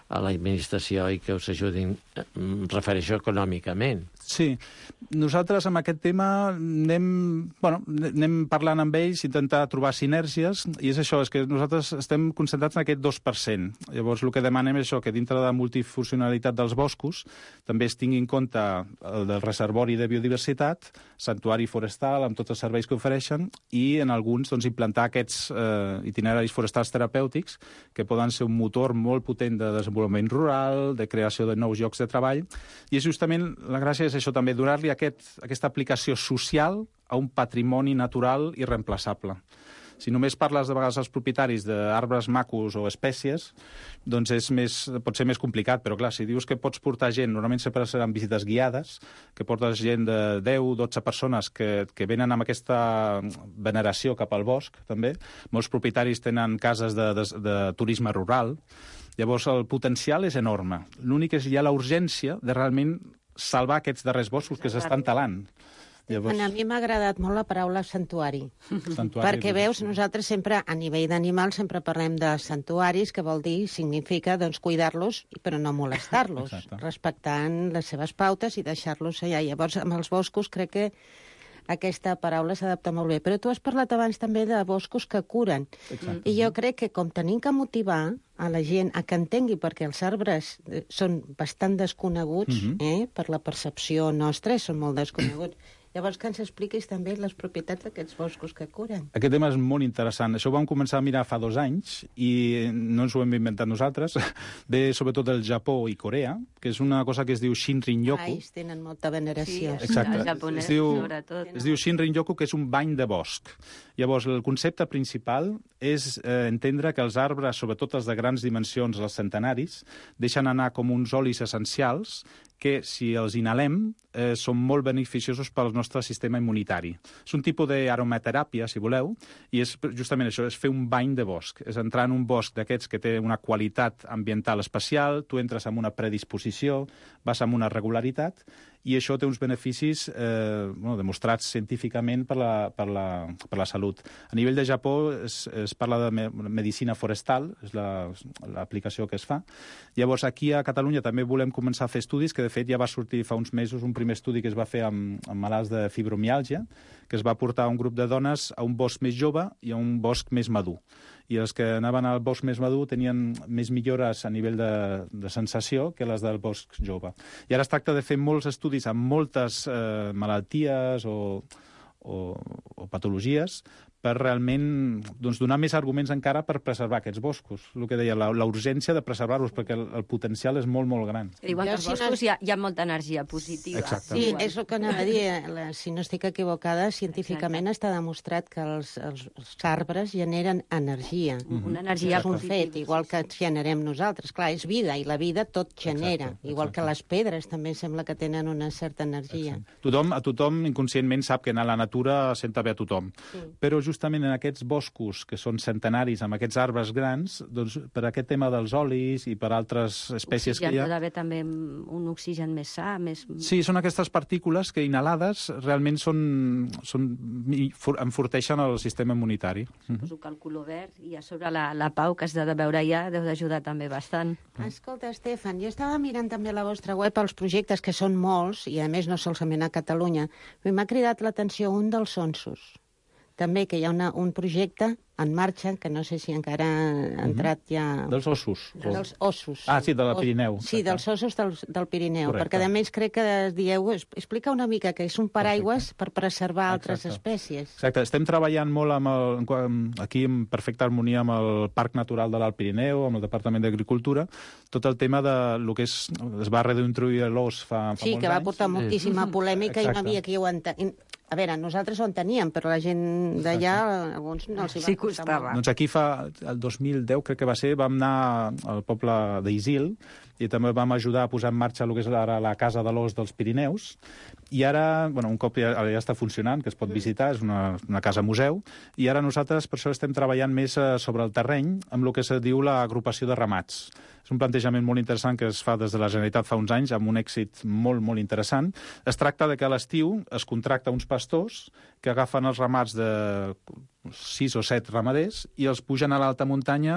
a l'administració i que us ajudin, em refereixo econòmicament. Sí, nosaltres amb aquest tema anem, bueno, anem parlant amb ells, intentar trobar sinergies, i és això, és que nosaltres estem concentrats en aquest dos per cent. Llavors, el que demanem és això, que dintre de la multifuncionalitat dels boscos també es tingui en compte el del reservori de biodiversitat, santuari forestal, amb tots els serveis que ofereixen, i en alguns doncs, implantar aquests eh, itineraris forestals terapèutics que poden ser un motor molt potent de desenvolupament rural, de creació de nous llocs de treball, i és justament la gràcia és això també, donar-li aquest, aquesta aplicació social a un patrimoni natural irreemplaçable. Si només parles de vegades als propietaris d'arbres macos o espècies, doncs és més, pot ser més complicat, però clar, si dius que pots portar gent, normalment sempre seran visites guiades, que portes gent de deu o dotze persones que, que venen amb aquesta veneració cap al bosc, també. Molts propietaris tenen cases de, de, de turisme rural. Llavors, el potencial és enorme. L'únic és ja la urgència de realment salvar aquests darrers boscos que s'estan talant. Llavors... A mi m'ha agradat molt la paraula santuari. Santuari Perquè veus, nosaltres sempre, a nivell d'animals, sempre parlem de santuaris, que vol dir, significa, doncs, cuidar-los, però no molestar-los, respectant les seves pautes i deixar-los allà. Llavors, amb els boscos crec que aquesta paraula s'adapta molt bé. Però tu has parlat abans també de boscos que curen. Exacte. I jo crec que com tenim que motivar a la gent a que entengui, perquè els arbres són bastant desconeguts, uh-huh. eh, per la percepció nostra, són molt desconeguts. Llavors, que ens expliquis també les propietats d'aquests boscos que curen. Aquest tema és molt interessant. Això ho vam començar a mirar fa dos anys i no ens ho hem inventat nosaltres. Ve sobretot del Japó i Corea, que és una cosa que es diu Shinrin-yoku. Ai, tenen molta veneració. Sí, exacte. el japonès, es diu, sobretot. Es diu Shinrin-yoku, que és un bany de bosc. Llavors, el concepte principal és eh, entendre que els arbres, sobretot els de grans dimensions, els centenaris, deixen anar com uns olis essencials que, si els inhalem, eh, són molt beneficiosos pel nostre sistema immunitari. És un tipus d'aromateràpia, si voleu, i és justament això, és fer un bany de bosc. És entrar en un bosc d'aquests que té una qualitat ambiental especial, tu entres amb una predisposició, vas amb una regularitat, i això té uns beneficis eh, bueno, demostrats científicament per la, per, la, per la salut. A nivell de Japó es, es parla de me medicina forestal, és l'aplicació la, que es fa. Llavors, aquí a Catalunya també volem començar a fer estudis, que de fet ja va sortir fa uns mesos un primer estudi que es va fer amb, amb malalts de fibromiàlgia, que es va portar un grup de dones a un bosc més jove i a un bosc més madur. I els que anaven al bosc més madur tenien més millores a nivell de, de sensació que les del bosc jove. I ara es tracta de fer molts estudis amb moltes eh, malalties o, o, o patologies per realment doncs, donar més arguments encara per preservar aquests boscos. El que deia, la, la urgència de preservar-los, perquè el, el potencial és molt, molt gran. Igual que els boscos hi ha, hi ha molta energia positiva. Exacte. Sí, és el que anava a dir. La, si no estic equivocada, científicament Exacte. Està demostrat que els, els, els arbres generen energia. Uh-huh. Una energia és un fet, igual que generem nosaltres. Clar, és vida, i la vida tot genera. Exacte, igual exacte. Que les pedres també sembla que tenen una certa energia. Exacte. Tothom, a tothom inconscientment sap que anar a la natura senta bé a tothom. Sí. Però justament en aquests boscos que són centenaris, amb aquests arbres grans, doncs per aquest tema dels olis i per altres espècies oxigen, que hi ha... Hi ha d'haver també un oxigen més sa, més... Sí, són aquestes partícules que inhalades realment són, són, enforteixen el sistema immunitari. Suposo que el color verd i a sobre la, la pau que has de veure ja deu d'ajudar també bastant. Escolta, Estefan, jo estava mirant també a la vostra web els projectes, que són molts, i a més no solament a Catalunya, i m'ha cridat l'atenció un dels sonsos. També que hi ha una, un projecte en marxa, que no sé si encara ha entrat ja... Dels ossos. Dels ossos. Ah, sí, de la Pirineu. Sí, dels ossos del, del Pirineu. Correcte. Perquè, a més, crec que dieu... Explica una mica, que és un paraigües per preservar altres Exacte. espècies. Exacte. Estem treballant molt amb el, aquí en perfecta harmonia amb el Parc Natural de l'Alt Pirineu, amb el Departament d'Agricultura, tot el tema de lo que és... Es va reintroduir l'os fa, fa sí, molts anys. que va portar moltíssima polèmica Exacte. I no havia qui ho entenien. A veure, nosaltres ho enteníem, però la gent d'allà, alguns no els hi va sí, costava. Doncs aquí fa, el dos mil deu, crec que va ser, vam anar al poble d'Isil i també vam ajudar a posar en marxa el que és ara la Casa de l'Os dels Pirineus. I ara, bueno, un cop ja, ja està funcionant, que es pot visitar, és una, una casa museu, i ara nosaltres per això estem treballant més eh, sobre el terreny amb el que se diu l'agrupació de ramats. És un plantejament molt interessant que es fa des de la Generalitat fa uns anys, amb un èxit molt, molt interessant. Es tracta de que a l'estiu es contracta uns pastors que agafen els ramats de sis o set ramaders i els pugen a l'alta muntanya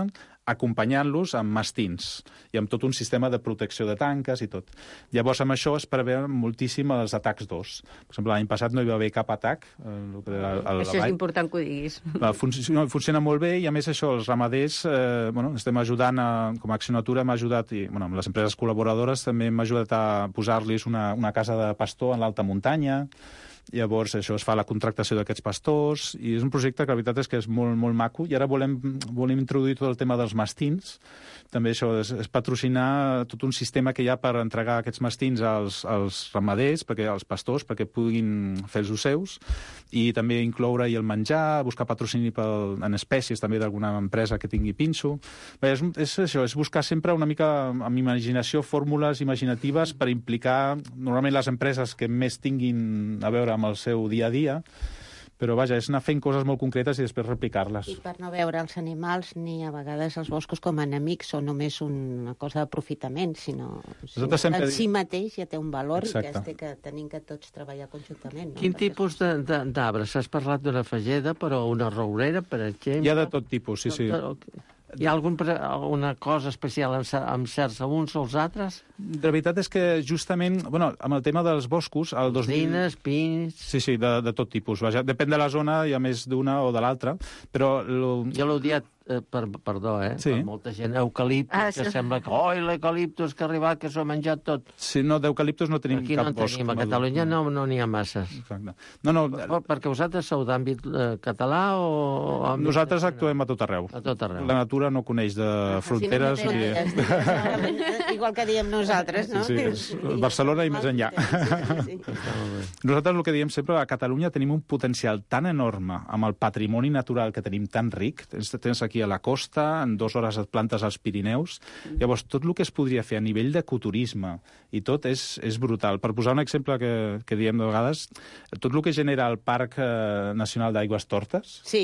acompanyant-los amb mastins i amb tot un sistema de protecció de tanques i tot. Llavors, amb això es preveuen moltíssim els atacs d'ós. Per exemple, l'any passat no hi va haver cap atac. Eh, el, el, això és important que ho diguis. Funciona, funciona molt bé i, a més, això, els ramaders, eh, bueno, estem ajudant, a, com a Acció Natura hem ajudat, i bueno, amb les empreses col·laboradores també hem ajudat a posar-los una, una casa de pastor en l'alta muntanya. Llavors, això es fa la contractació d'aquests pastors, i és un projecte que la veritat és que és molt, molt maco, i ara volem, volem introduir tot el tema dels mastins. També això és, és patrocinar tot un sistema que hi ha per entregar aquests mastins als, als ramaders, perquè, als pastors, perquè puguin fer els seus, i també incloure-hi el menjar, buscar patrocini pel, en espècies també d'alguna empresa que tingui pinso. Bé, és, és això, és buscar sempre una mica amb imaginació, fórmules imaginatives per implicar normalment les empreses que més tinguin a veure amb el seu dia a dia, però vaja, és anar fent coses molt concretes i després replicar-les. I per no veure els animals ni a vegades els boscos com a enemics o només una cosa d'aprofitament, sinó, sinó que en si mateix ja té un valor. Exacte. I que, és que tenim que tots treballar conjuntament. No? Quin Perquè tipus d'arbres? Has parlat d'una fageda, però una rourera, per exemple? Hi ha de tot tipus, sí, sí. Hi ha algun, alguna cosa especial amb, amb certs a uns o els altres? La veritat és que justament, bueno, amb el tema dels boscos... El dos mil... Rines, pins... Sí, sí, de, de tot tipus. Vaja, depèn de la zona, hi ha més d'una o de l'altra, però... Lo... Jo l'he odiat, eh, per, perdó, eh? Sí. Per molta gent, eucaliptus, ah, sí. Que sembla que, oi, l'eucaliptus que ha arribat, que s'ho ha menjat tot. Sí, no, d'eucaliptus no tenim Aquí cap no bosc. Tenim, a Catalunya no n'hi no ha masses. Exacte. No, no... Per, perquè vosaltres sou d'àmbit eh, català o... Àmbit Nosaltres de... actuem a tot arreu. A tot arreu. La natura no coneix de fronteres. Sí, no i... Igual que diem nosaltres, no? Sí, sí. Barcelona i més enllà. Sí, sí. Nosaltres el que diem sempre, a Catalunya tenim un potencial tan enorme amb el patrimoni natural que tenim tan ric. Tens, tens aquí a la costa, en dues hores et plantes als Pirineus. Llavors, tot el que es podria fer a nivell d'ecoturisme i tot és, és brutal. Per posar un exemple que, que diem de vegades, tot el que genera el Parc eh, Nacional d'Aigües Tortes, sí.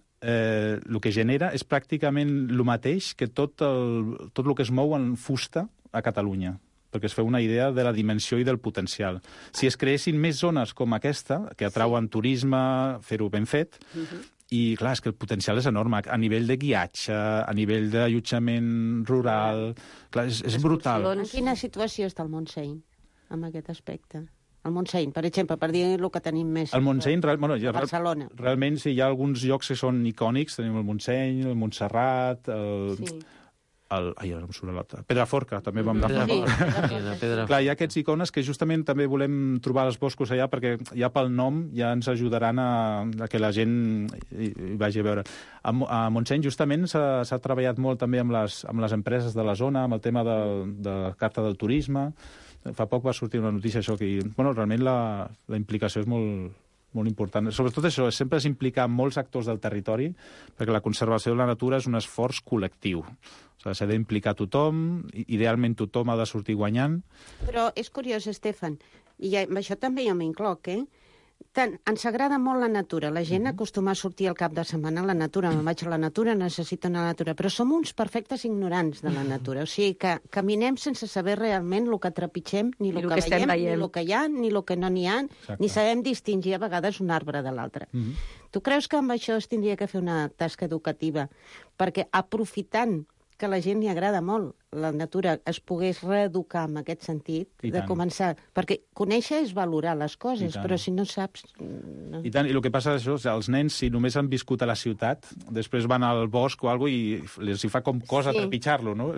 eh, el que genera és pràcticament el mateix que tot el, tot el que es mou en fusta a Catalunya, perquè es feu una idea de la dimensió i del potencial. Si es creessin més zones com aquesta, que atrauen sí. turisme, fer-ho ben fet, uh-huh. i, clar, és que el potencial és enorme. A nivell de guiatge, a nivell d'allotjament rural... Clar, és, és brutal. En quina situació està el Montseny, amb aquest aspecte? El Montseny, per exemple, per dir el que tenim més... El Montseny, real, bueno, ja, Barcelona. Realment, sí, hi ha alguns llocs que són icònics. Tenim el Montseny, el Montserrat... El... Sí. El, ai, ara em surt l'altre. Pedraforca, també vam anar. Sí, Pedraforca. Clar, hi ha aquests icones que justament també volem trobar els boscos allà perquè ja pel nom ja ens ajudaran a, a que la gent hi, hi vagi a veure. A, a Montseny justament s'ha treballat molt també amb les, amb les empreses de la zona, amb el tema de, de la carta del turisme. Fa poc va sortir una notícia això que... Bueno, realment la, la implicació és molt... molt important. Sobretot això, sempre és implicar molts actors del territori, perquè la conservació de la natura és un esforç col·lectiu. O sigui, s'ha d'implicar tothom, idealment tothom ha de sortir guanyant. Però és curiós, Estefan, i amb això també jo m'incloc, eh? Tant, ens agrada molt la natura. La gent mm-hmm. acostuma a sortir al cap de setmana a la natura. Me'n vaig a la natura, necessito anar a la natura. Però som uns perfectes ignorants de la natura. O sigui que caminem sense saber realment el que trepitgem, ni el que, que veiem, veient. ni el que hi ha, ni el que no n'hi ha, Exacte. Ni sabem distingir a vegades un arbre de l'altre. Mm-hmm. Tu creus que amb això es tindria que fer una tasca educativa? Perquè aprofitant que a la gent li agrada molt la natura es pogués reeducar en aquest sentit, I de tant. Començar... Perquè conèixer és valorar les coses, però si no saps... No. I tant, i el que passa és això, els nens, si només han viscut a la ciutat, després van al bosc o alguna cosa i els hi fa com cosa sí. trepitjar-lo, no?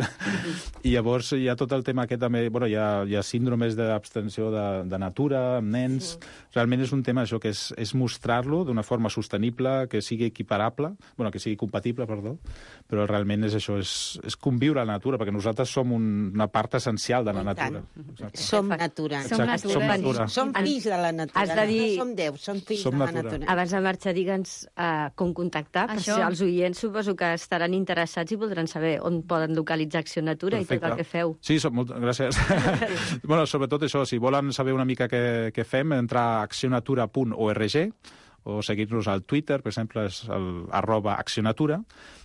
I llavors hi ha tot el tema aquest també... Bueno, hi ha, hi ha síndromes d'abstenció de, de natura, amb nens... Sí. Realment és un tema, això, que és, és mostrar-lo d'una forma sostenible, que sigui equiparable, bueno, que sigui compatible, perdó, però realment és això, és, és conviure a la natura, perquè nosaltres som un, una part essencial de la natura. Exacte. Som natura. Som natura. Som, natura. som fills de la natura. Has de dir... No som déus, som fills som de natura. la natura. Abans de marxar, digue'ns uh, com contactar, perquè els oients suposo que estaran interessats i voldran saber on poden localitzar Acció Natura Perfecte. I tot el que feu. Sí, som molt... gràcies. bueno, sobretot això, si volen saber una mica què, què fem, entrar a accionatura punt org o seguir-nos al Twitter, per exemple, és el arroba accionatura,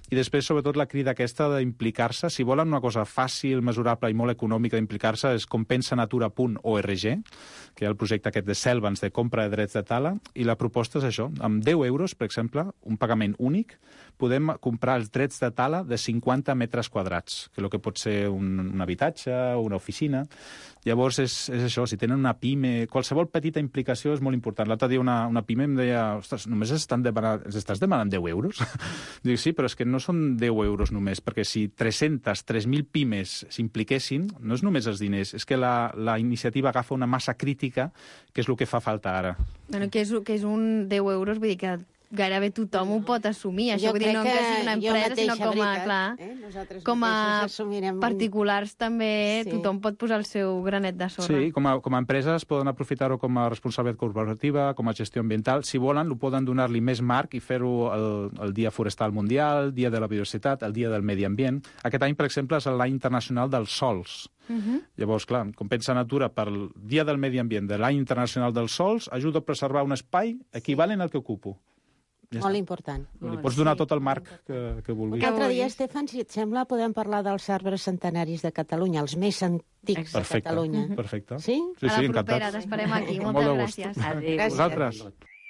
I després, sobretot, la crida aquesta d'implicar-se. Si volen una cosa fàcil, mesurable i molt econòmica d'implicar-se, és compensa-natura punt org, que hi ha el projecte aquest de Selvans, de compra de drets de tala, i la proposta és això. Amb deu euros, per exemple, un pagament únic, podem comprar els drets de tala de cinquanta metres quadrats, que és el que pot ser un, un habitatge, una oficina. Llavors, és, és això, si tenen una pime, qualsevol petita implicació és molt important. L'altre dia una, una pime em deia, ostres, només estan demanant, estàs demanant deu euros? Dic, sí, però és que no són deu euros només, perquè si tres-centes, tres mil pimes s'impliquessin, no és només els diners, és que la, la iniciativa agafa una massa crítica, que és el que fa falta ara. Bueno, que és, que és un deu euros, vull dir que gairebé tothom ho pot assumir. Això vull dir, no que sigui una empresa, sinó com a, clar, eh? com a particulars també sí. Tothom pot posar el seu granet de sorra. Sí, com a, com a empreses poden aprofitar-ho com a responsabilitat corporativa, com a gestió ambiental. Si volen, ho poden donar-li més marc i fer-ho el, el Dia Forestal Mundial, el Dia de la Biodiversitat, el Dia del Medi Ambient. Aquest any, per exemple, és l'any internacional dels sols. Uh-huh. Llavors, clar, Compensa Natura pel Dia del Medi Ambient de l'any internacional dels sols ajuda a preservar un espai equivalent al que ocupo. Ja molt està. Important. Li pots donar sí, tot el marc que, que vulguis. Un altre dia, Estefan, si et sembla, podem parlar dels arbres centenaris de Catalunya, els més antics Perfecte. De Catalunya. Perfecte. Sí? Sí, sí, a la propera, t'esperem aquí. Moltes gràcies. Adéu. Vosaltres.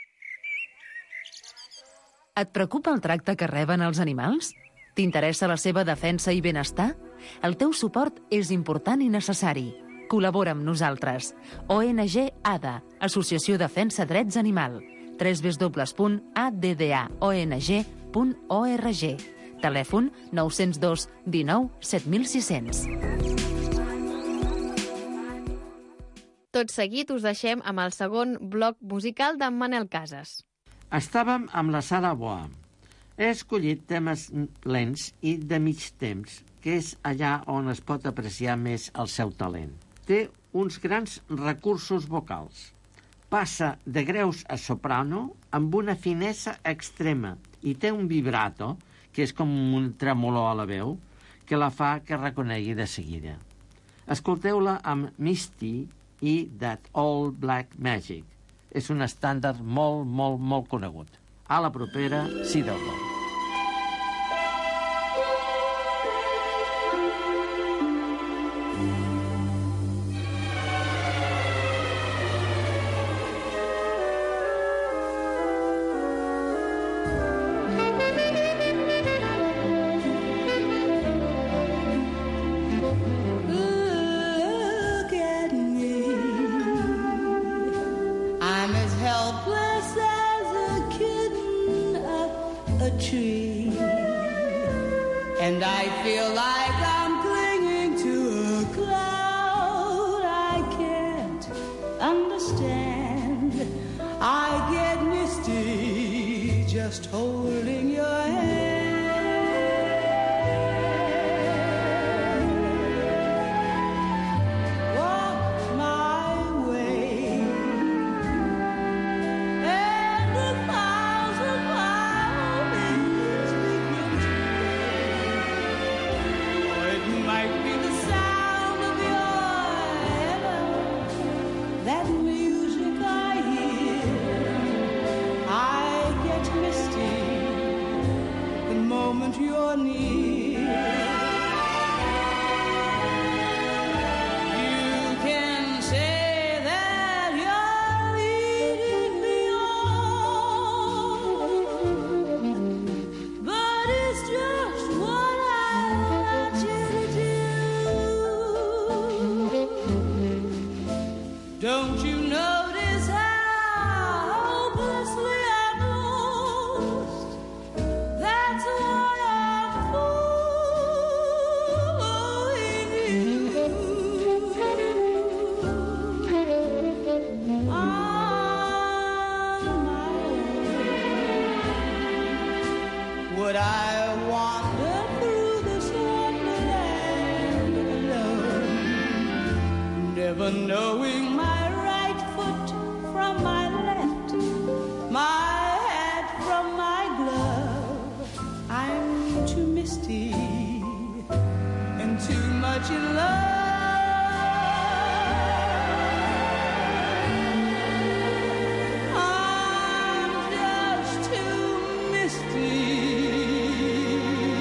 Et preocupa el tracte que reben els animals? T'interessa la seva defensa i benestar? El teu suport és important i necessari. Col·labora amb nosaltres. O N G A D A, Associació Defensa Drets Animal. w w w punt a d d a o n g punt org. Telèfon nou zero dos dinou set mil sis cents. Tot seguit us deixem amb el segon bloc musical d'en Manel Casas. Estàvem amb la Sara Boam. He escollit temes lents i de mig temps, que és allà on es pot apreciar més el seu talent. Té uns grans recursos vocals. Passa de greus a soprano amb una finesa extrema i té un vibrato, que és com un tremolor a la veu, que la fa que reconegui de seguida. Escolteu-la amb Misty i That Old Black Magic. És un estàndard molt, molt, molt conegut. A la propera, Cedarburg. And I feel like I'm clinging to a cloud I can't understand. I get misty just holding your hand. Walk my way and a thousand violins begin to might be the sound of your heaven, that music I hear. I get misty the moment you're near. You can say that you're leading me on, but it's just what I want you to do. Don't you notice how hopelessly I'm lost? That's why I'm following you. On my way. Would I wander through this wonderland alone, never knowing my right foot from my left, my hat from my glove? I'm too misty and too much in love. I'm just too misty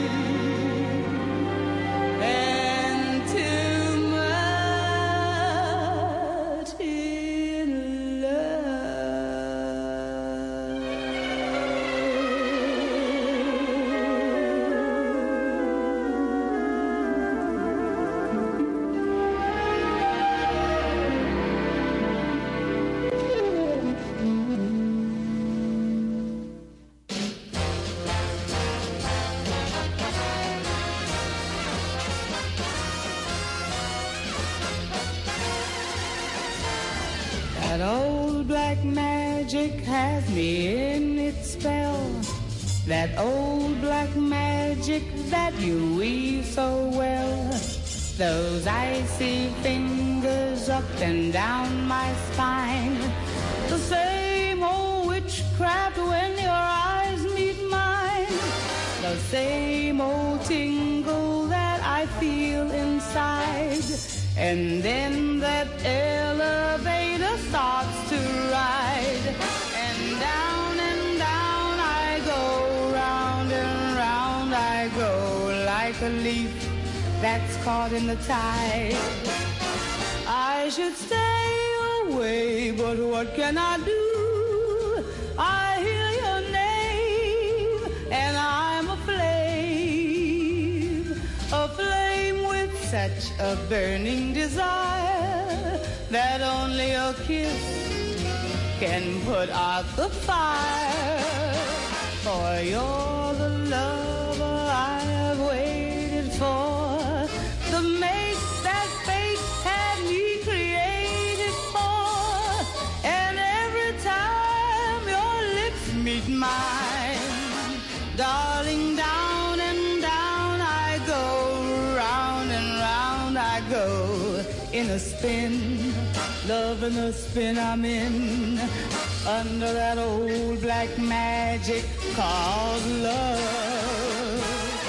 That old black magic has me in its spell. That old black magic that you weave so well. Those icy fingers up and down my spine. The same old witchcraft when your eyes meet mine. The same old tingle that I feel inside. And then that elevator starts to ride. And down and down I go, round and round I go, like a leaf that's caught in the tide. I should stay away, but what can I do? I hear your name, and I'm a flame, a flame with such a burning desire that only a kiss can put out the fire. For you're the lover I have waited for, the mate that fate had me created for. And every time your lips meet mine, darling, down and down I go, round and round I go, in a spin, love in a spin I'm in, under that old black magic called love.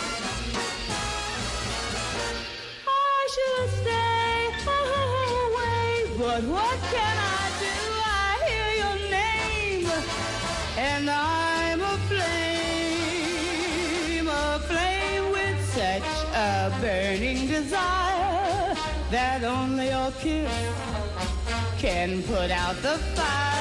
I should stay away, but what can I do? I hear your name, and I'm a flame, a flame with such a burning desire that only your kiss can put out the fire.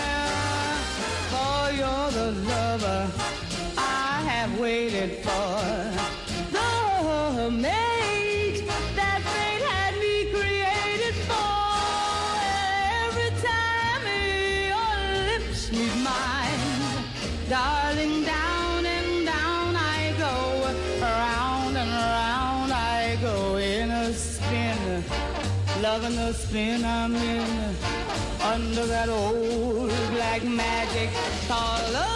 For you're the lover I have waited for, the mate that fate had me created for. Every time your lips meet mine, darling, down and down I go, round and round I go, in a spin, loving the spin I'm in, under that old black magic called love.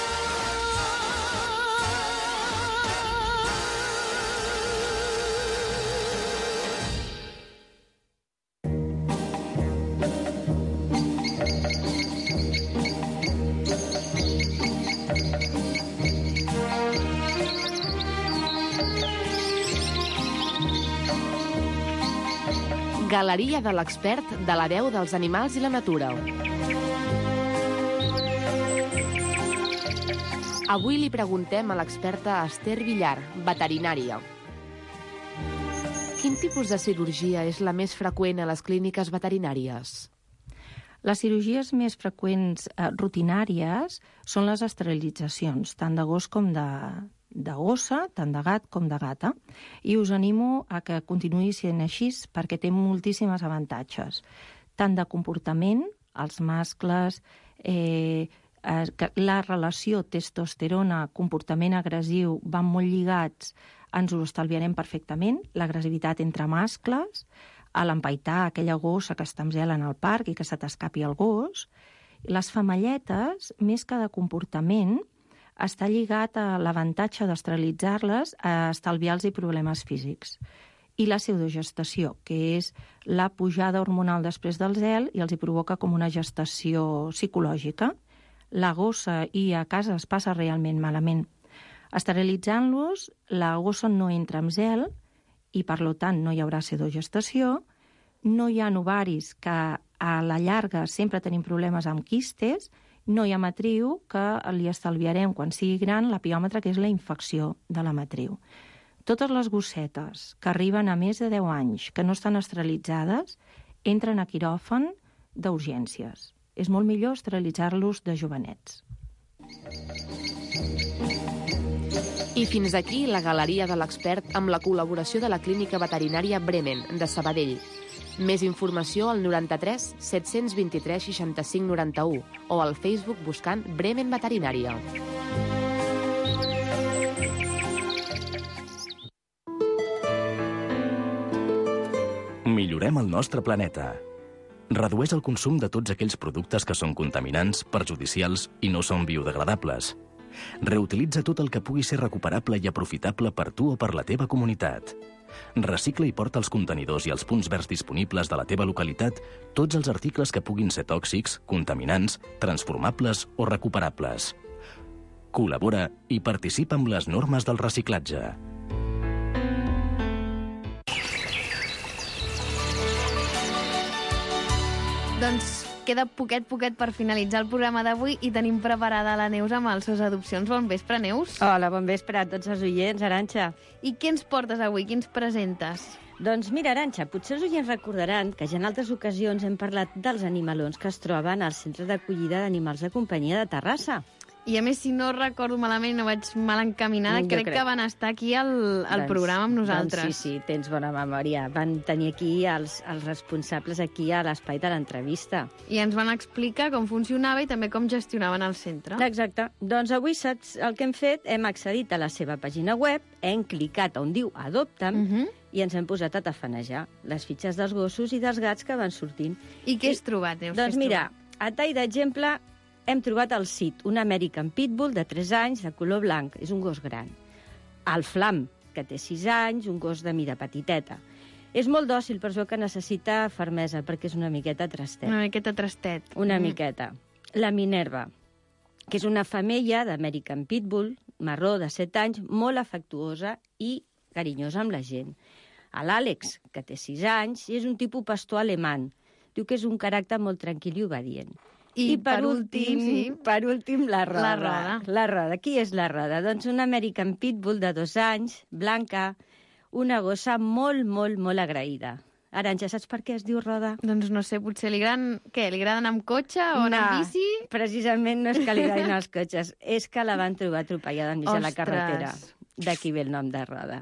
Galeria de l'expert de la veu dels animals i la natura. Avui li preguntem a l'experta Esther Villar, veterinària. Quin tipus de cirurgia és la més freqüent a les clíniques veterinàries? Les cirurgies més freqüents eh, rutinàries són les esterilitzacions, tant de gos com de, de gossa, tant de gat com de gata, i us animo a que continuï sent així perquè té moltíssims avantatges, tant de comportament, els mascles, eh, eh, la relació testosterona-comportament agressiu van molt lligats, ens ho estalviarem perfectament, l'agressivitat entre mascles, a l'empaitar aquella gossa que està amb zel en el parc i que se t'escapi el gos. Les femalletes, més que de comportament, està lligat a l'avantatge d'esterilitzar-les a estalviar-los problemes físics. I la pseudogestació, que és la pujada hormonal després del zel i els hi provoca com una gestació psicològica. La gossa i a casa es passa realment malament. Esterilitzant-los, la gossa no entra amb zel i, per tant, no hi haurà pseudogestació, no hi ha ovaris que a la llarga sempre tenim problemes amb quistes, no hi ha matriu que li estalviarem quan sigui gran l'apiòmetre, que és la infecció de la matriu. Totes les gossetes que arriben a més de deu anys que no estan esterilitzades entren a quiròfan d'urgències. És molt millor esterilitzar-los de jovenets. I fins aquí la Galeria de l'expert amb la col·laboració de la Clínica Veterinària Bremen, de Sabadell. Més informació al noranta-tres set-cents vint-i-tres seixanta-cinc noranta-u o al Facebook buscant Bremen Veterinària. Millorem el nostre planeta. Redueix el consum de tots aquells productes que són contaminants, perjudicials i no són biodegradables. Reutilitza tot el que pugui ser recuperable i aprofitable per tu o per la teva comunitat. Recicla i porta als contenidors i als punts verds disponibles de la teva localitat tots els articles que puguin ser tòxics, contaminants, transformables o recuperables. Col·labora i participa amb les normes del reciclatge. Doncs queda poquet, poquet per finalitzar el programa d'avui i tenim preparada la Neus amb els seus adopcions. Bon vespre, Neus. Hola, bon vespre a tots els oients, Arantxa. I què ens portes avui? Què ens presentes? Doncs mira, Arantxa, potser els oients recordaran que ja en altres ocasions hem parlat dels animalons que es troben al Centre d'Acollida d'Animals de Companyia de Terrassa. I a més, si no recordo malament, no vaig mal encaminada, Jo crec, crec que van estar aquí al, al Doncs- programa amb nosaltres. Doncs sí, sí, tens bona memòria. Van tenir aquí els, els responsables aquí a l'espai de l'entrevista. I ens van explicar com funcionava i també com gestionaven el centre. Exacte. Doncs avui saps el que hem fet? Hem accedit a la seva pàgina web, hem clicat on diu Adopta'm uh -huh. i ens hem posat a tafanejar les fitxes dels gossos i dels gats que van sortint. I què has trobat, Neus? Doncs Què has mira, a tall d'exemple, hem trobat el Sid, un American Pitbull de tres anys, de color blanc. És un gos gran. El Flam, que té sis anys, un gos de mida petiteta. És molt dòcil, però es veu que necessita fermesa, perquè és una miqueta trastet. Una miqueta trastet. Una Mm. miqueta. La Minerva, que és una femella d'American Pitbull, marró de set anys, molt afectuosa i carinyosa amb la gent. L'Àlex, que té sis anys, i és un tipus pastor alemany. Diu que és un caràcter molt tranquil i obedient. I, I per, per últim, sí. per últim, la roda. La roda. La roda. Qui és la roda? Doncs un American Pitbull de dos anys, blanca, una gossa molt, molt, molt agraïda. Arantxa, saps per què es diu roda? Doncs no sé, potser li agraden... Què, li agraden amb cotxe o anar amb bici? Precisament no és que li agradin els cotxes, és que la van trobar atropellada enmig de la carretera. D'aquí ve el nom de roda.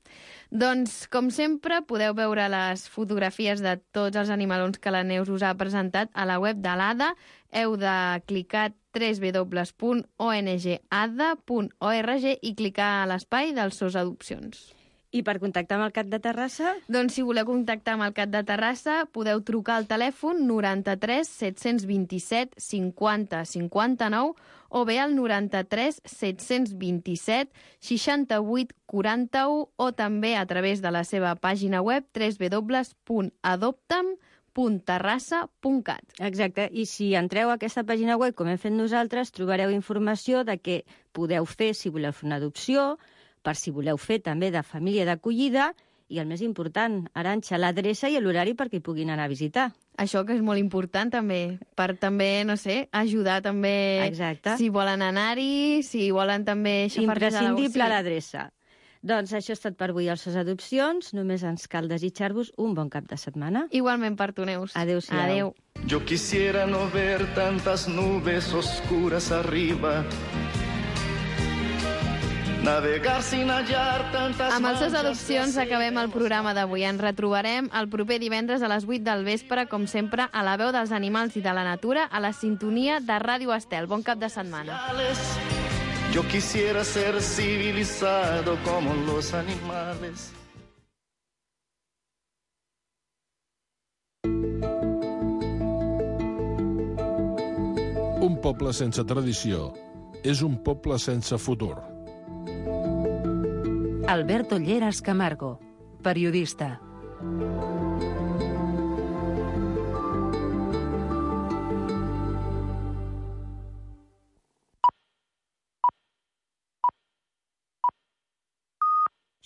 Doncs, com sempre, podeu veure les fotografies de tots els animalons que la Neus us ha presentat a la web de l'A D A. Heu de clicar w w w punt o n g a d a punt org i clicar a l'espai dels seus adopcions. I per contactar amb el Cat de Terrassa? Doncs si voleu contactar amb el Cat de Terrassa, podeu trucar al telèfon noranta-tres set-cents vint-i-set cinquanta cinquanta-nou o bé al noranta-tres set-cents vint-i-set seixanta-vuit quaranta-u o també a través de la seva pàgina web w w w punt adoptam punt terrassa punt cat. Exacte, i si entreu a aquesta pàgina web, com hem fet nosaltres, trobareu informació de què podeu fer si voleu fer una adopció, per si voleu fer també de família d'acollida, i el més important, Arantxa, l'adreça i l'horari perquè hi puguin anar a visitar. Això que és molt important també, per també, no sé, ajudar també Exacte. si volen anar-hi, si volen també xafardejar la Imprescindible gossa. l'adreça. Doncs això ha estat per avui els seus adopcions. Només ens cal desitjar-vos un bon cap de setmana. Igualment per tu, Neus. Adéu-siau. Adéu. Yo quisiera no ver tantas nubes oscuras arriba. Navegar sin hallar tantes Amb les seves manchas de adopcions acabem el programa d'avui. Ens retrobarem el proper divendres a les vuit del vespre, com sempre, a la veu dels animals i de la natura, a la sintonia de Ràdio Estel. Bon cap de setmana. Yo quisiera ser civilizado como los animales. Un poble sense tradició és un poble sense futur. Alberto Lleras Camargo, periodista.